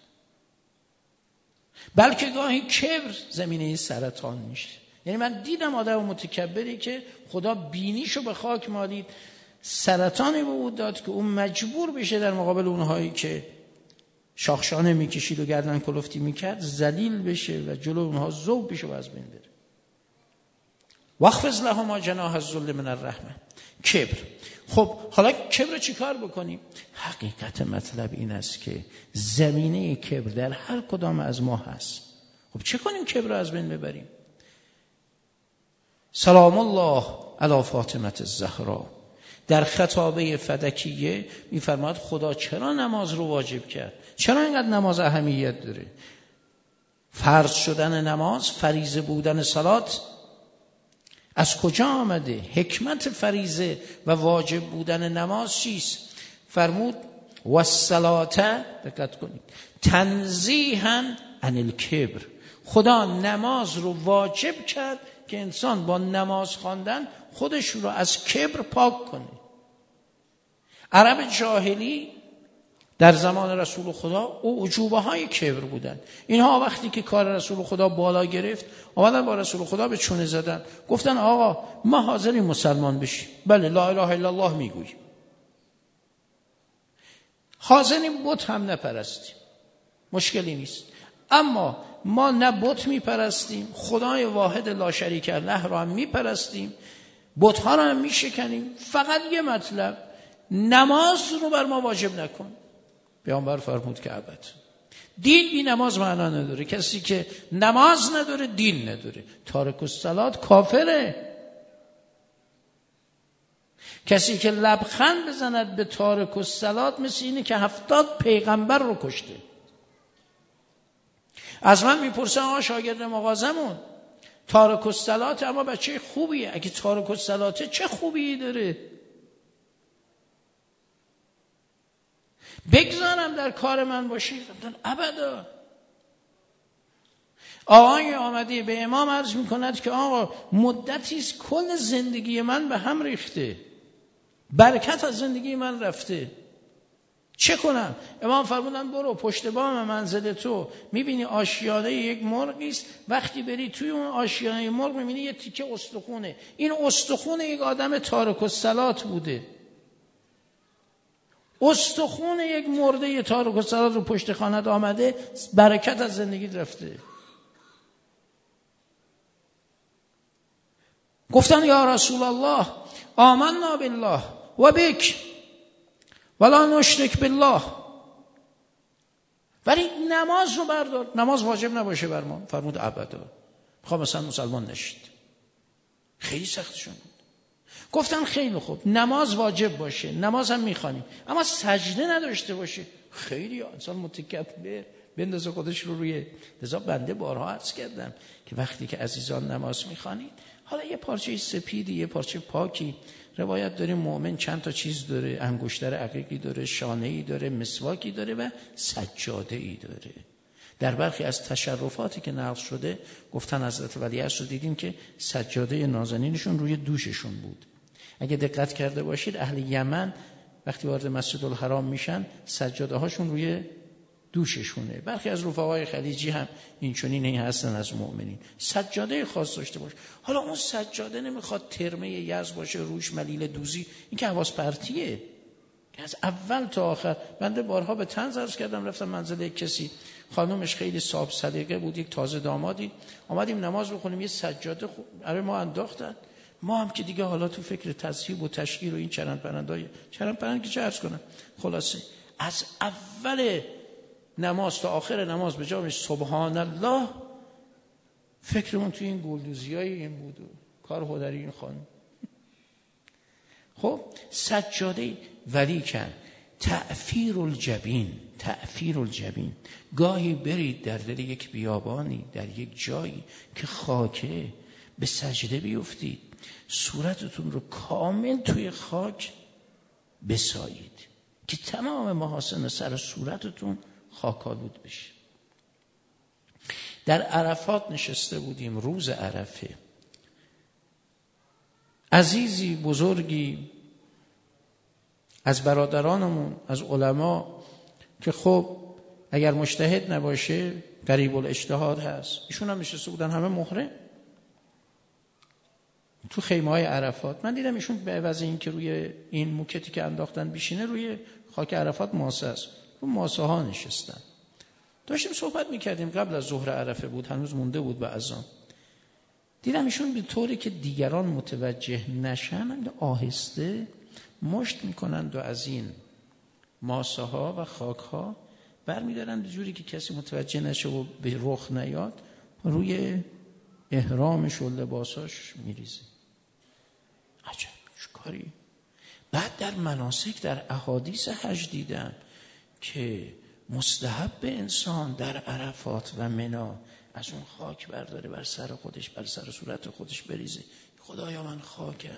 بلکه گاهی کبر زمینه سرطان میشه. یعنی من دیدم آدم متکبری که خدا بینیشو به خاک مالید، سرطانی به او داد که اون مجبور بشه در مقابل اونهایی که شاخشانه میکشید و گردن کلفتی میکرد ذلیل بشه و جلو اونها ذوب بشه و از بین بره. واخفض لهما جناح الذل من الرحمه. کبر. خب حالا کبر چی کار بکنیم؟ حقیقت مطلب این است که زمینه کبر در هر کدام از ما هست. خب چه کنیم کبر رو از بین ببریم؟ سلام الله علی فاطمه الزهرا در خطابه فدکیه میفرماد خدا چرا نماز رو واجب کرد؟ چرا اینقدر نماز اهمیت داره؟ فرض شدن نماز، فریضه بودن صلات از کجا آمده؟ حکمت فریضه و واجب بودن نماز چیست؟ فرمود و الصلاه، دقت کنید، تنزیها عن الکبر. خدا نماز رو واجب کرد که انسان با نماز خواندن خودش رو از کبر پاک کنه. عرب جاهلی در زمان رسول خدا او عجوبه های کبر بودن. اینها وقتی که کار رسول خدا بالا گرفت اومدن با رسول خدا به چونه زدن، گفتن آقا ما حاضریم مسلمان بشیم، بله لا اله الا الله میگوییم، حاضریم بت هم نپرستیم، مشکلی نیست، اما ما نه بت میپرستیم، خدای واحد لا شریک له را هم میپرستیم، بت ها را هم میشکنیم، فقط یه مطلب، نماز رو بر ما واجب نکن. پیامبر فرمود که ابد. دین بی نماز معنا نداره. کسی که نماز نداره دین نداره. تارک الصلات کافره. کسی که لبخند بزند به تارک الصلات مثل اینه که هفتاد پیغمبر رو کشته. از من میپرسن آقا شاگرد مغازمون تارک الصلات اما بچه خوبیه، اگه تارک الصلاته چه خوبی داره؟ بگذارم در کار من باشی؟ ابدا. آقای آمده به امام عرض میکند که آقا مدتی است کل زندگی من به هم ریخته، برکت از زندگی من رفته، چه کنم؟ امام فرمودن برو پشت بام منزل تو میبینی آشیانه یک مرغی است، وقتی بری توی اون آشیانه مرغ میبینی یه تیکه استخونه، این استخونه یک آدم تارک الصلات بوده، استخونه یک مرده تارک الصلات رو پشت خانت آمده، برکت از زندگی رفته. گفتن یا رسول الله آمنا بالله و بک ولا نشرک بالله، ولی نماز رو بردار، نماز واجب نباشه بر ما. فرمود ابدا، میخوام مثلا مسلمان نشید. خیلی سختشون بود. گفتن خیلی خوب، نماز واجب باشه، نماز هم میخوانیم، اما سجده نداشته باشه. خیلی انسان متکبر بندازه خودش رو روی. لذا بنده بارها عرض کردم که وقتی که عزیزان نماز میخوانید، حالا یه پارچه سپیدی، یه پارچه پاکی، روایت داریم مؤمن چند تا چیز داره، انگشتر عقیقی داره، شانه‌ای داره، مسواکی داره و سجاده‌ای داره. در برخی از تشرفاتی که نقل شده گفتن حضرت ولیعصر رو دیدیم که سجاده نازنینشون روی دوششون بود. اگه دقت کرده باشید اهل یمن وقتی وارد مسجد الحرام میشن سجاده هاشون روی دوششونه. برخی از رفقای خلیجی هم این چنین هستن از مؤمنین، سجاده خاص داشته باشه. حالا اون سجاده نمیخواد ترمه یز باشه، روش ملیل دوزی، این که حواس پرتیه که از اول تا آخر. بنده بارها به طنز عرض کردم، رفتم منزل یک کسی، خانومش خیلی صاحب سلیقه بود، یک تازه دامادی، آمدیم نماز بخونیم، یه سجاده خو... برای ما انداختن. ما هم که دیگه حالا تو فکر تذهیب و تشعیر و این چرند پرندای چرند پرند که چه عرض کنم، خلاصه از اول نماز تا آخر نماز به جای سبحان الله فکرمون توی این گلدوزیای این بود و کار هنری این خانم. خب سجاده ولی کن تأثیر الجبین، تأثیر الجبین، گاهی برید در دل یک بیابانی، در یک جایی که خاکه، به سجده بیفتید، صورتتون رو کامل توی خاک بسایید که تمام محاسن سر صورتتون خاکالود بشه. در عرفات نشسته بودیم روز عرفه، عزیزی بزرگی از برادرانمون از علما که خب اگر مجتهد نباشه قریب الاجتهاد هست، ایشون هم نشسته بودن همه محرم تو خیمه های عرفات. من دیدم ایشون به عوض این که روی این موکتی که انداختن بیشینه، روی خاک عرفات ماسه است، رو ماسه ها نشستن. داشتیم صحبت میکردیم، قبل از ظهر عرفه بود، هنوز مونده بود به اذان. دیدم ایشون به طوری که دیگران متوجه نشن آهسته مشت میکنند و از این ماسه ها و خاک ها برمیدارن به جوری که کسی متوجه نشه و به رخ نیاد، روی احرامش و لباساش میریزه. عجب چه کاری. بعد در مناسک در احادیث حج دیدم که مستحب انسان در عرفات و منا از اون خاک برداره بر سر خودش، بر سر صورت خودش بریزه. خدایا من خاکم.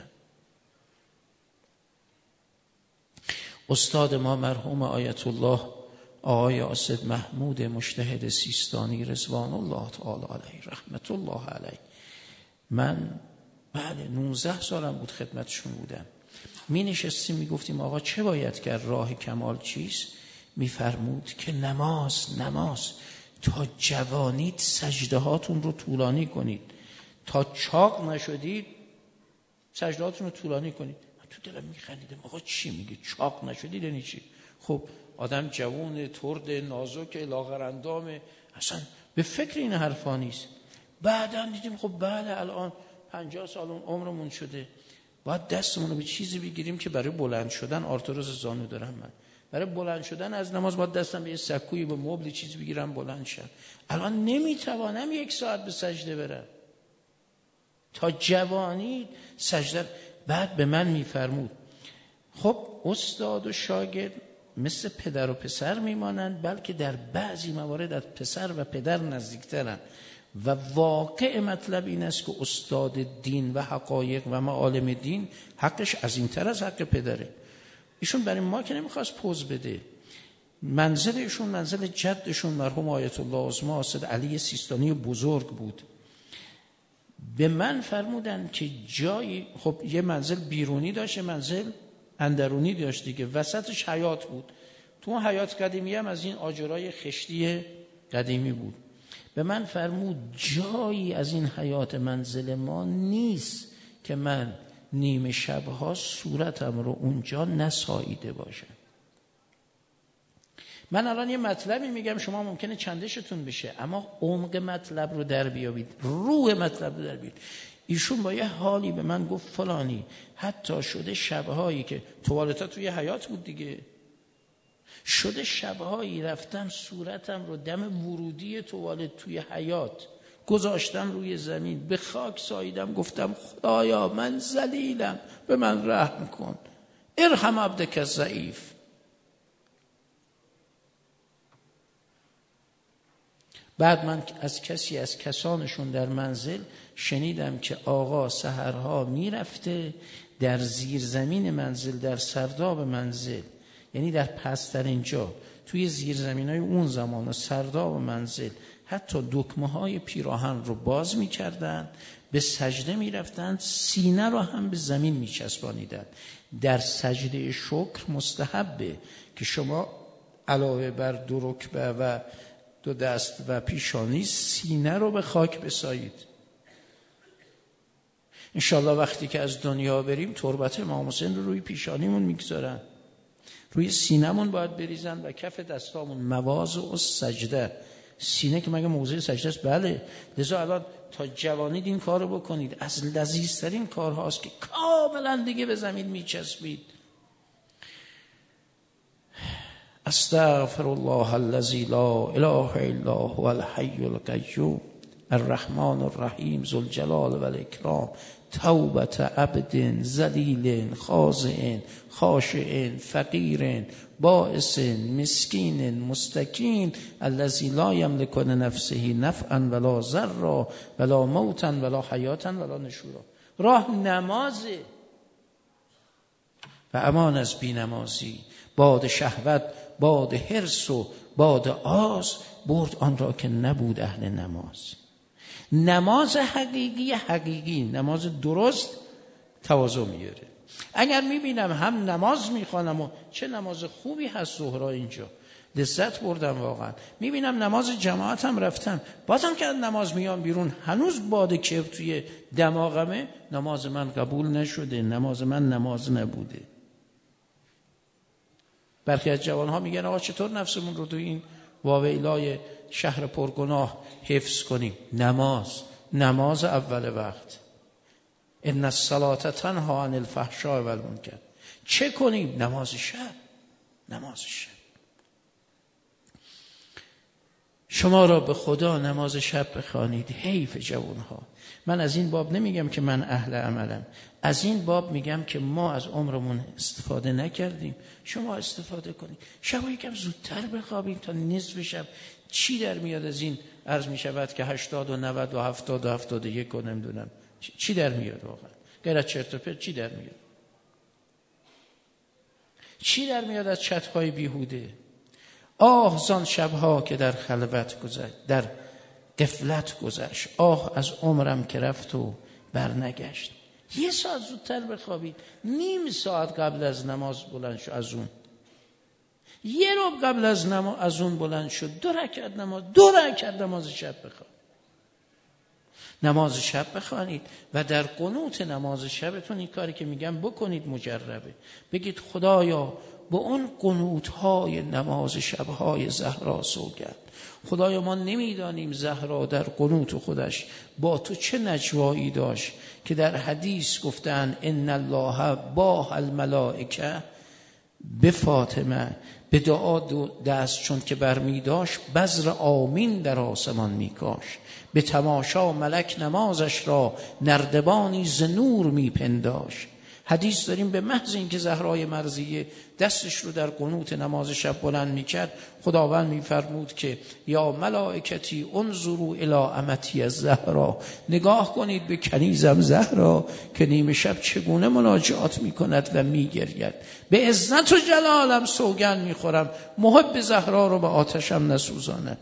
استاد ما مرحوم آیت الله آقای اسد محمود مجتهد سیستانی رضوان الله تعالی علیه رحمت الله علیه، من بله نوزده سالم بود خدمتشون بودم، می نشستیم می گفتیم آقا چه باید کرد، راه کمال چیست؟ می فرمود که نماز نماز تا جوانید سجده هاتون رو طولانی کنید، تا چاق نشدید سجده هاتون رو طولانی کنید. من تو دلم می خندیدم آقا چی میگه چاق نشدید یعنی چی؟ خب آدم جوان ترد نازک لاغرندام اصلا به فکر این حرفا نیست. بعدا دیدیم خب بله الان پنجاه سال عمرمون شده، باید دستمون رو به چیزی بگیریم که برای بلند شدن، آرتروز زانو دارم من، برای بلند شدن از نماز باید دستم به یه سکویی به مبل چیزی بگیرم بلند شم. الان نمیتوانم یک ساعت به سجده برم. تا جوانی سجده. بعد به من میفرمود خب استاد و شاگرد مثل پدر و پسر میمانند، بلکه در بعضی موارد از پسر و پدر نزدیکترن و واقع مطلب این است که استاد دین و حقایق و معالم دین حقش عظیمتر از حق پدره. ایشون برای ما که نمیخواست پوز بده، منزلشون منزل جدشون مرحوم آیت الله عظما سید علی سیستانی بزرگ بود. به من فرمودن که جایی، خب یه منزل بیرونی داشت، منزل اندرونی داشت دیگه، وسطش حیاط بود. تو اون حیاط قدیمی هم از این آجرای خشتی قدیمی بود. به من فرمود جایی از این حیاط منزل ما نیست که من نیمه شبها صورتم رو اونجا نساییده باشم. من الان یه مطلبی میگم، شما ممکنه چندشتون بشه، اما عمق مطلب رو در بیابید، روح مطلب رو در بیابید. ایشون با یه حالی به من گفت فلانی حتی شده شبهایی که توالتا توی حیاط بود دیگه، شده شبهایی رفتم صورتم رو دم ورودی توالت توی حیاط گذاشتم روی زمین، به خاک ساییدم، گفتم خدایا من ذلیلم، به من رحم کن، ارحم عبدک الضعیف. بعد من از کسی از کسانشون در منزل شنیدم که آقا سحرها میرفته در زیر زمین منزل، در سرداب منزل، یعنی در پسترین جا، توی زیر زمینای اون زمان و سرداب منزل، حتی دکمه های پیراهن رو باز میکردن، به سجده میرفتن، سینه رو هم به زمین میچسبانیدن. در سجده شکر مستحبه که شما علاوه بر دو رکبه و دو دست و پیشانی سینه رو به خاک بسایید. انشالله وقتی که از دنیا بریم تربت امام حسین رو روی پیشانیمون میگذارن، روی سینمون باید بریزن و کف دستامون مواضع سجده. سینه که مگه موضع سجده است؟ بله. لذا الان تا جوانید این کار رو بکنید، از لذیذترین کار هاست که کاملا دیگه به زمین میچسبید. استغفر الله الذی لا اله الا هو الحی القیوم الرحمن الرحیم ذو الجلال و الاکرام توبة عبد ذلیل خاضع خاشع فقیر بائس مسکین مستکین الذی لا یملک لنفسه نفعا ولا ضرا ولا موتا ولا حیاتا ولا نشورا. راه نمازه و امان از بی‌نمازی. باد شهوت، باد حرص و باد آز برد آن را که نبود اهل نماز. نماز حقیقی حقیقی نماز درست تواضع میاره. اگر میبینم هم نماز میخوانم و چه نماز خوبی هست ظهر اینجا، لذت بردم واقعا، میبینم نماز جماعت هم رفتم، بازم که نماز میام بیرون هنوز باد کبر توی دماغمه، نماز من قبول نشده، نماز من نماز نبوده. برخی از جوانها میگن آقا چطور نفسمون رو تو این واویلای شهر پرگناه حفظ کنیم؟ نماز، نماز اول وقت. ان الصلاة تنهی عن الفحشاء و المنکر. چه کنیم؟ نماز شب، نماز شب. شما را به خدا نماز شب بخوانید. حیف جوانها. من از این باب نمیگم که من اهل عملم، از این باب میگم که ما از عمرمون استفاده نکردیم. شما استفاده کنید. شب یکم زودتر بخوابیم تا نصف شب. چی در میاد از این؟ عرض میشود که هشتاد و نود و هفتاد و هفتاد و یک و نمیدونم چی در میاد واقعا. غیر از چرت و پرت چی در میاد؟ چی در میاد از چت‌های بیهوده؟ آه زان شبها که در خلوت گذشت، در غفلت گذشت. آه از عمرم که رفت و برنگشت. یه ساعت زودتر بخوابید. نیم ساعت قبل از نماز بلند شو، از اون یه ربع قبل از نماز از اون بلند شد، دو رکعت نماز دو رکعت نماز شب بخوان. نماز شب بخوانید و در قنوت نماز شبتون این کاری که میگم بکنید، مجربه. بگید خدایا با اون قنوت‌های نماز شب‌های زهرا سوگند. خدایا ما نمیدانیم زهرا در قنوت خودش با تو چه نجوایی داشت که در حدیث گفتن ان الله باح الملائکه به فاطمه، به دعا دست چون که برمی داشت بذر آمین در آسمان می کاش، به تماشا ملک نمازش را نردبانی ز نور می پنداش، حدیث داریم به محض اینکه زهرای مرضیه دستش رو در قنوت نماز شب بلند میکرد، خداوند میفرمود که یا ملائکتی انظروا الی امتی الزهرا، نگاه کنید به کنیزم زهرا که نیمه شب چگونه مناجات میکند و میگرید. به عزت و جلالم سوگند میخورم محب زهرا رو به آتشم نسوزانه.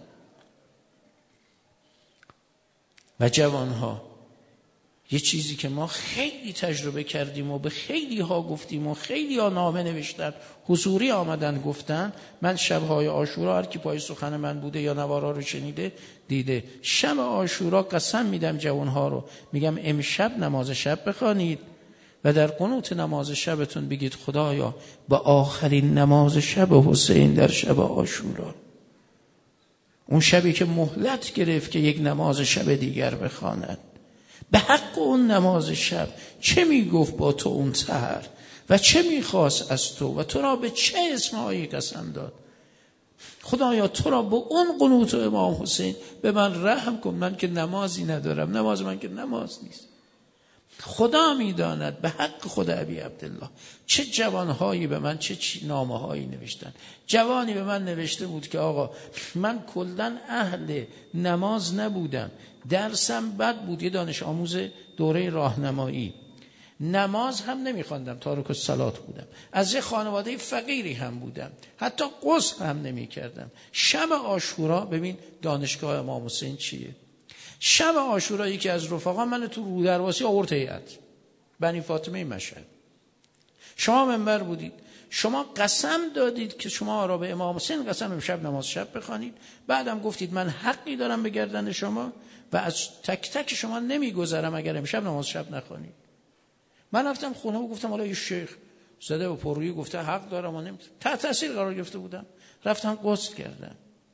و جوانها، یه چیزی که ما خیلی تجربه کردیم و به خیلی ها گفتیم و خیلی ها نامه نوشتن، حضوری آمدن گفتن، من شبهای عاشورا، هر کی پای سخن من بوده یا نوارا رو شنیده دیده، شب عاشورا قسم میدم جوانها رو، میگم امشب نماز شب بخوانید و در قنوت نماز شبتون بگید خدایا به آخرین نماز شب حسین در شب عاشورا، اون شبی که مهلت گرفت که یک نماز شب دیگر بخواند، به حق اون نماز شب چه میگفت با تو اون سحر و چه میخواست از تو و تو را به چه اسمهایی قسم داد. خدایا تو را به اون قنوت امام حسین به من رحم کن، من که نمازی ندارم، نماز من که نماز نیست. خدا میداند به حق خود ابی عبدالله چه جوانهایی به من چه نامه هایی نوشتن. جوانی به من نوشته بود که آقا من کلاً اهل نماز نبودم، درسم بد بود، یه دانش آموز دوره راهنمایی، نماز هم نمیخواندم، تارک الصلات بودم، از یه خانواده فقیری هم بودم، حتی غسل هم نمیکردم. شب عاشورا ببین دانشگاه امام حسین چیه. شب عاشورا یکی از رفقا من تو رودرواسی آورد هیئت بنی فاطمه مشهد، شما منبر بودید، شما قسم دادید که شما را به امام حسین قسم امشب نماز شب بخوانید، بعدم گفتید من حقی دارم به گردن شما و از تک تک شما نمیگذرم اگر امشب نماز شب نخوانید. من رفتم خونه و گفتم حالا یه شیخ زده و پرویی گفته حق دارم و نمیتونم، تحت تاثیر قرار گرفته بودم، رفتم غسل کردم،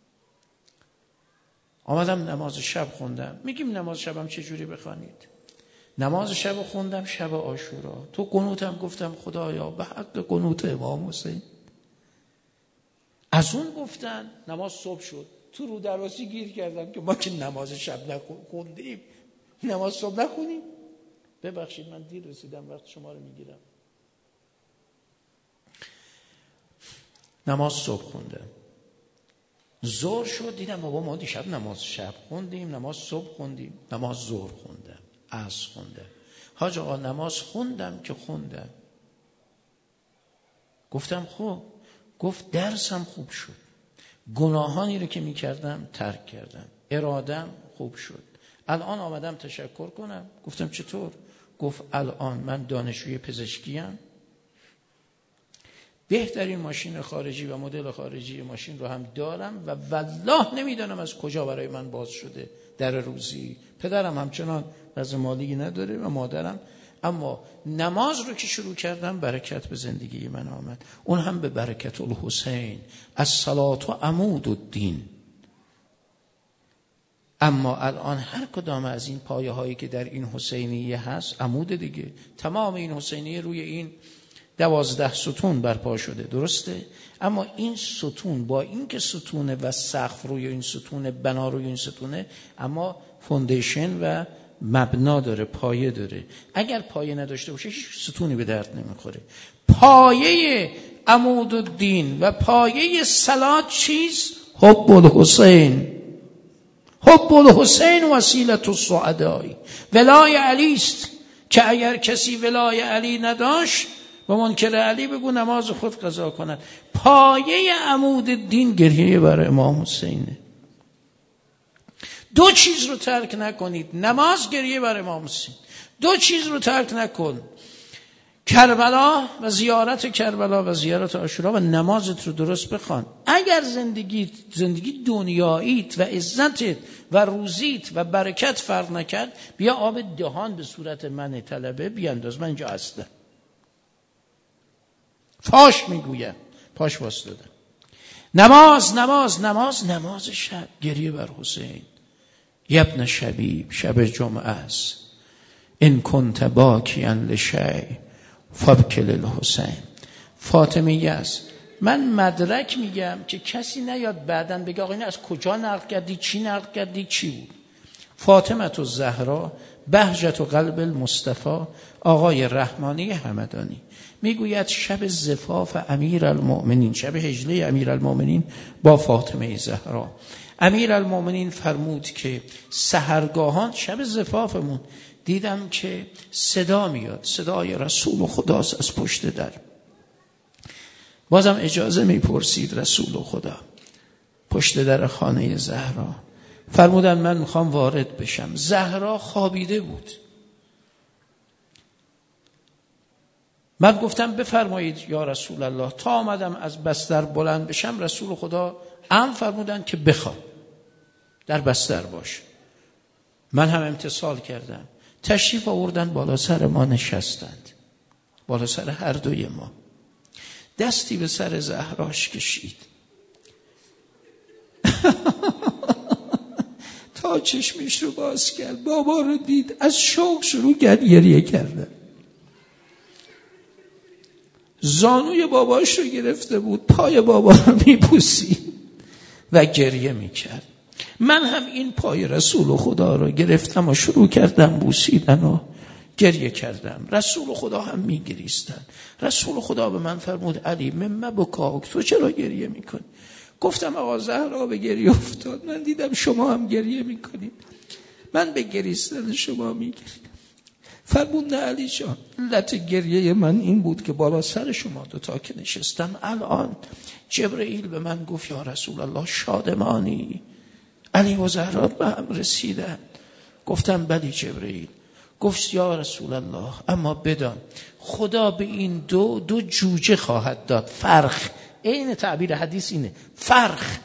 آمدم نماز شب خوندم. میگیم نماز شبم چه جوری بخوانید؟ نماز شب خوندم شب عاشورا، تو قنوتم گفتم خدایا به حق قنوت امام حسین. از اون گفتن نماز صبح شد، تو رو درواسی گیر کردم که ما که نماز شب نخوندیم نماز صبح نخونیم. ببخشید من دیر رسیدم، وقت شما رو میگیرم. نماز صبح خوندم، ظهر شد دیدم بابا ما دیشب نماز شب خوندیم، نماز صبح خوندیم، نماز ظهر خوندم، عصر خوندم. حاج آقا نماز خوندم که خوندم. گفتم خب، گفت درسم خوب شد، گناهانی رو که میکردم ترک کردم، ارادم خوب شد، الان آمدم تشکر کنم. گفتم چطور؟ گفت الان من دانشجوی پزشکیم، بهترین ماشین خارجی و مدل خارجی ماشین رو هم دارم و والله نمیدانم از کجا برای من باز شده در روزی. پدرم همچنان وضع مالی نداره و مادرم، اما نماز رو که شروع کردم برکت به زندگی من آمد، اون هم به برکت الحسین، الصلاة عمود الدین. اما الان هر کدام از این پایه هایی که در این حسینیه هست عمود دیگه، تمام این حسینیه روی این دوازده ستون برپا شده، درسته؟ اما این ستون با این که ستونه و سقف روی این ستونه، بنا روی این ستونه، اما فوندیشن و مبنا داره، پایه داره. اگر پایه نداشته باشه هیچ ستونی به درد نمیخوره. پایه عمود الدین و پایه صلات چیز؟ حب الحسین. حب الحسین وسیلة السعداء. ولای علی است که اگر کسی ولای علی نداشت و منکر علی بگو نماز خود قضا کند. پایه عمود الدین گریه بر امام حسینه. دو چیز رو ترک نکنید، نماز، گریه بر امام حسین. دو چیز رو ترک نکن، کربلا و زیارت کربلا و زیارت عاشورا و نمازت رو درست بخوان. اگر زندگی زندگی دنیاییت و عزتت و روزیت و برکت فرق نکرد، بیا آب دهان به صورت من طلبه بیانداز، من اینجا هستم. فاش میگویم، پاش واسطادم. نماز نماز نماز نماز شب، گریه بر حسین. یبن شبیب، شب جمعه است، ان کنت باکیا لشیء فابکی للحسین. فاطمیه است. من مدرک میگم که کسی نیاد بعداً بگه آقا این از کجا نقل کردی، چی نقل کردی، چی بود. فاطمه الزهرا بهجت و قلب المصطفى آقای رحمانی همدانی میگوید شب زفاف امیرالمؤمنین، شب هجله امیرالمؤمنین با فاطمه زهرا، امیرالمؤمنین فرمود که سحرگاهان شب زفافمون دیدم که صدا میاد، صدای رسول خداست از پشت در. بازم اجازه میپرسید رسول خدا پشت در خانه زهرا. فرمودن من میخوام وارد بشم. زهرا خوابیده بود. من گفتم بفرمایید یا رسول الله. تا آمدم از بستر بلند بشم رسول خدا ام فرمودن که بخواب در بستر باش. من هم امتثال کردم. تشریف آوردن بالا سر ما نشستند، بالا سر هر دوی ما. دستی به سر زهراش کشید تا چشمش رو باز کرد، بابا رو دید، از شوق شروع کرد گریه کردن. زانوی باباش رو گرفته بود، پای بابا رو میبوسید و گریه میکرد. من هم این پای رسول خدا رو گرفتم و شروع کردم بوسیدن و گریه کردم. رسول خدا هم میگریستن. رسول خدا به من فرمود علی مما بکاک، تو چرا گریه میکنی؟ گفتم آقا زهرا به گریه افتاد، من دیدم شما هم گریه میکنید، من به گریستن شما میگریم. فرمود نه علی جان، علت گریه من این بود که بالا سر شما دوتا که نشستم الان جبرئیل به من گفت یا رسول الله شادمانی، علی و زهرا به هم رسیدن. گفتم بلی جبرئیل. گفت یا رسول الله اما بدان خدا به این دو دو جوجه خواهد داد، فرخ. این تعبیر حدیث اینه، فرخ.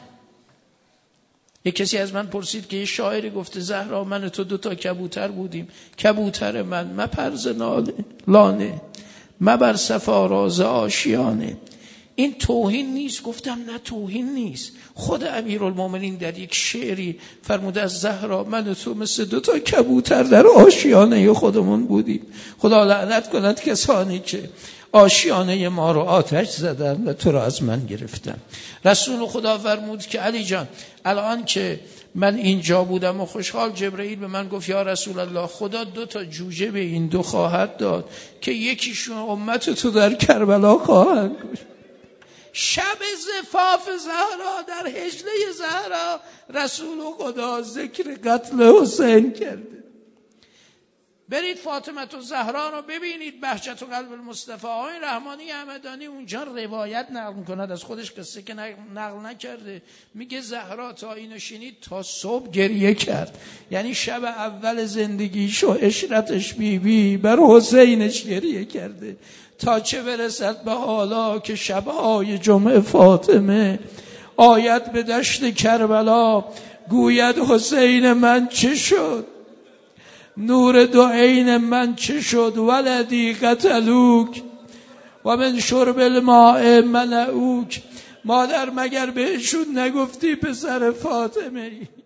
یک کسی از من پرسید که یه شاعری گفته زهرا من و تو دوتا کبوتر بودیم، کبوتر من مپرز ناله لانه مبر سفاراز آشیانه. این توهین نیست. گفتم نه توهین نیست. خود امیرالمومنین در یک شعری فرموده از زهرا من و تو مثل دوتا کبوتر در آشیانه خودمون بودیم. خدا لعنت کند کسانی که آشیانه ما رو آتش زدن و تو رو از من گرفتن. رسول خدا فرمود که علی جان الان که من اینجا بودم و خوشحال، جبرئیل به من گفت یا رسول الله خدا دو تا جوجه به این دو خواهد داد که یکیشون امت تو در کربلا خواهند کشت. شب زفاف زهرا در هجله زهرا رسول خدا ذکر قتل حسین کرده. برید فاطمه زهرا رو ببینید، بهجت و قلب المصطفى. آقای رحمانی همدانی اونجا روایت نقل میکند، از خودش قصه که نقل نکرده. میگه زهرا تا اینو شنید تا صبح گریه کرد. یعنی شب اول زندگیش و عشرتش بی بی بر حسینش گریه کرده، تا چه برسد به حالا که شبهای جمعه فاطمه آید به دشت کربلا، گوید حسین من چه شد، نور دو عین من چه شد، ولدی قتلوک و من شرب الماء منعوک. مادر مگر بهشون نگفتی پسر فاطمه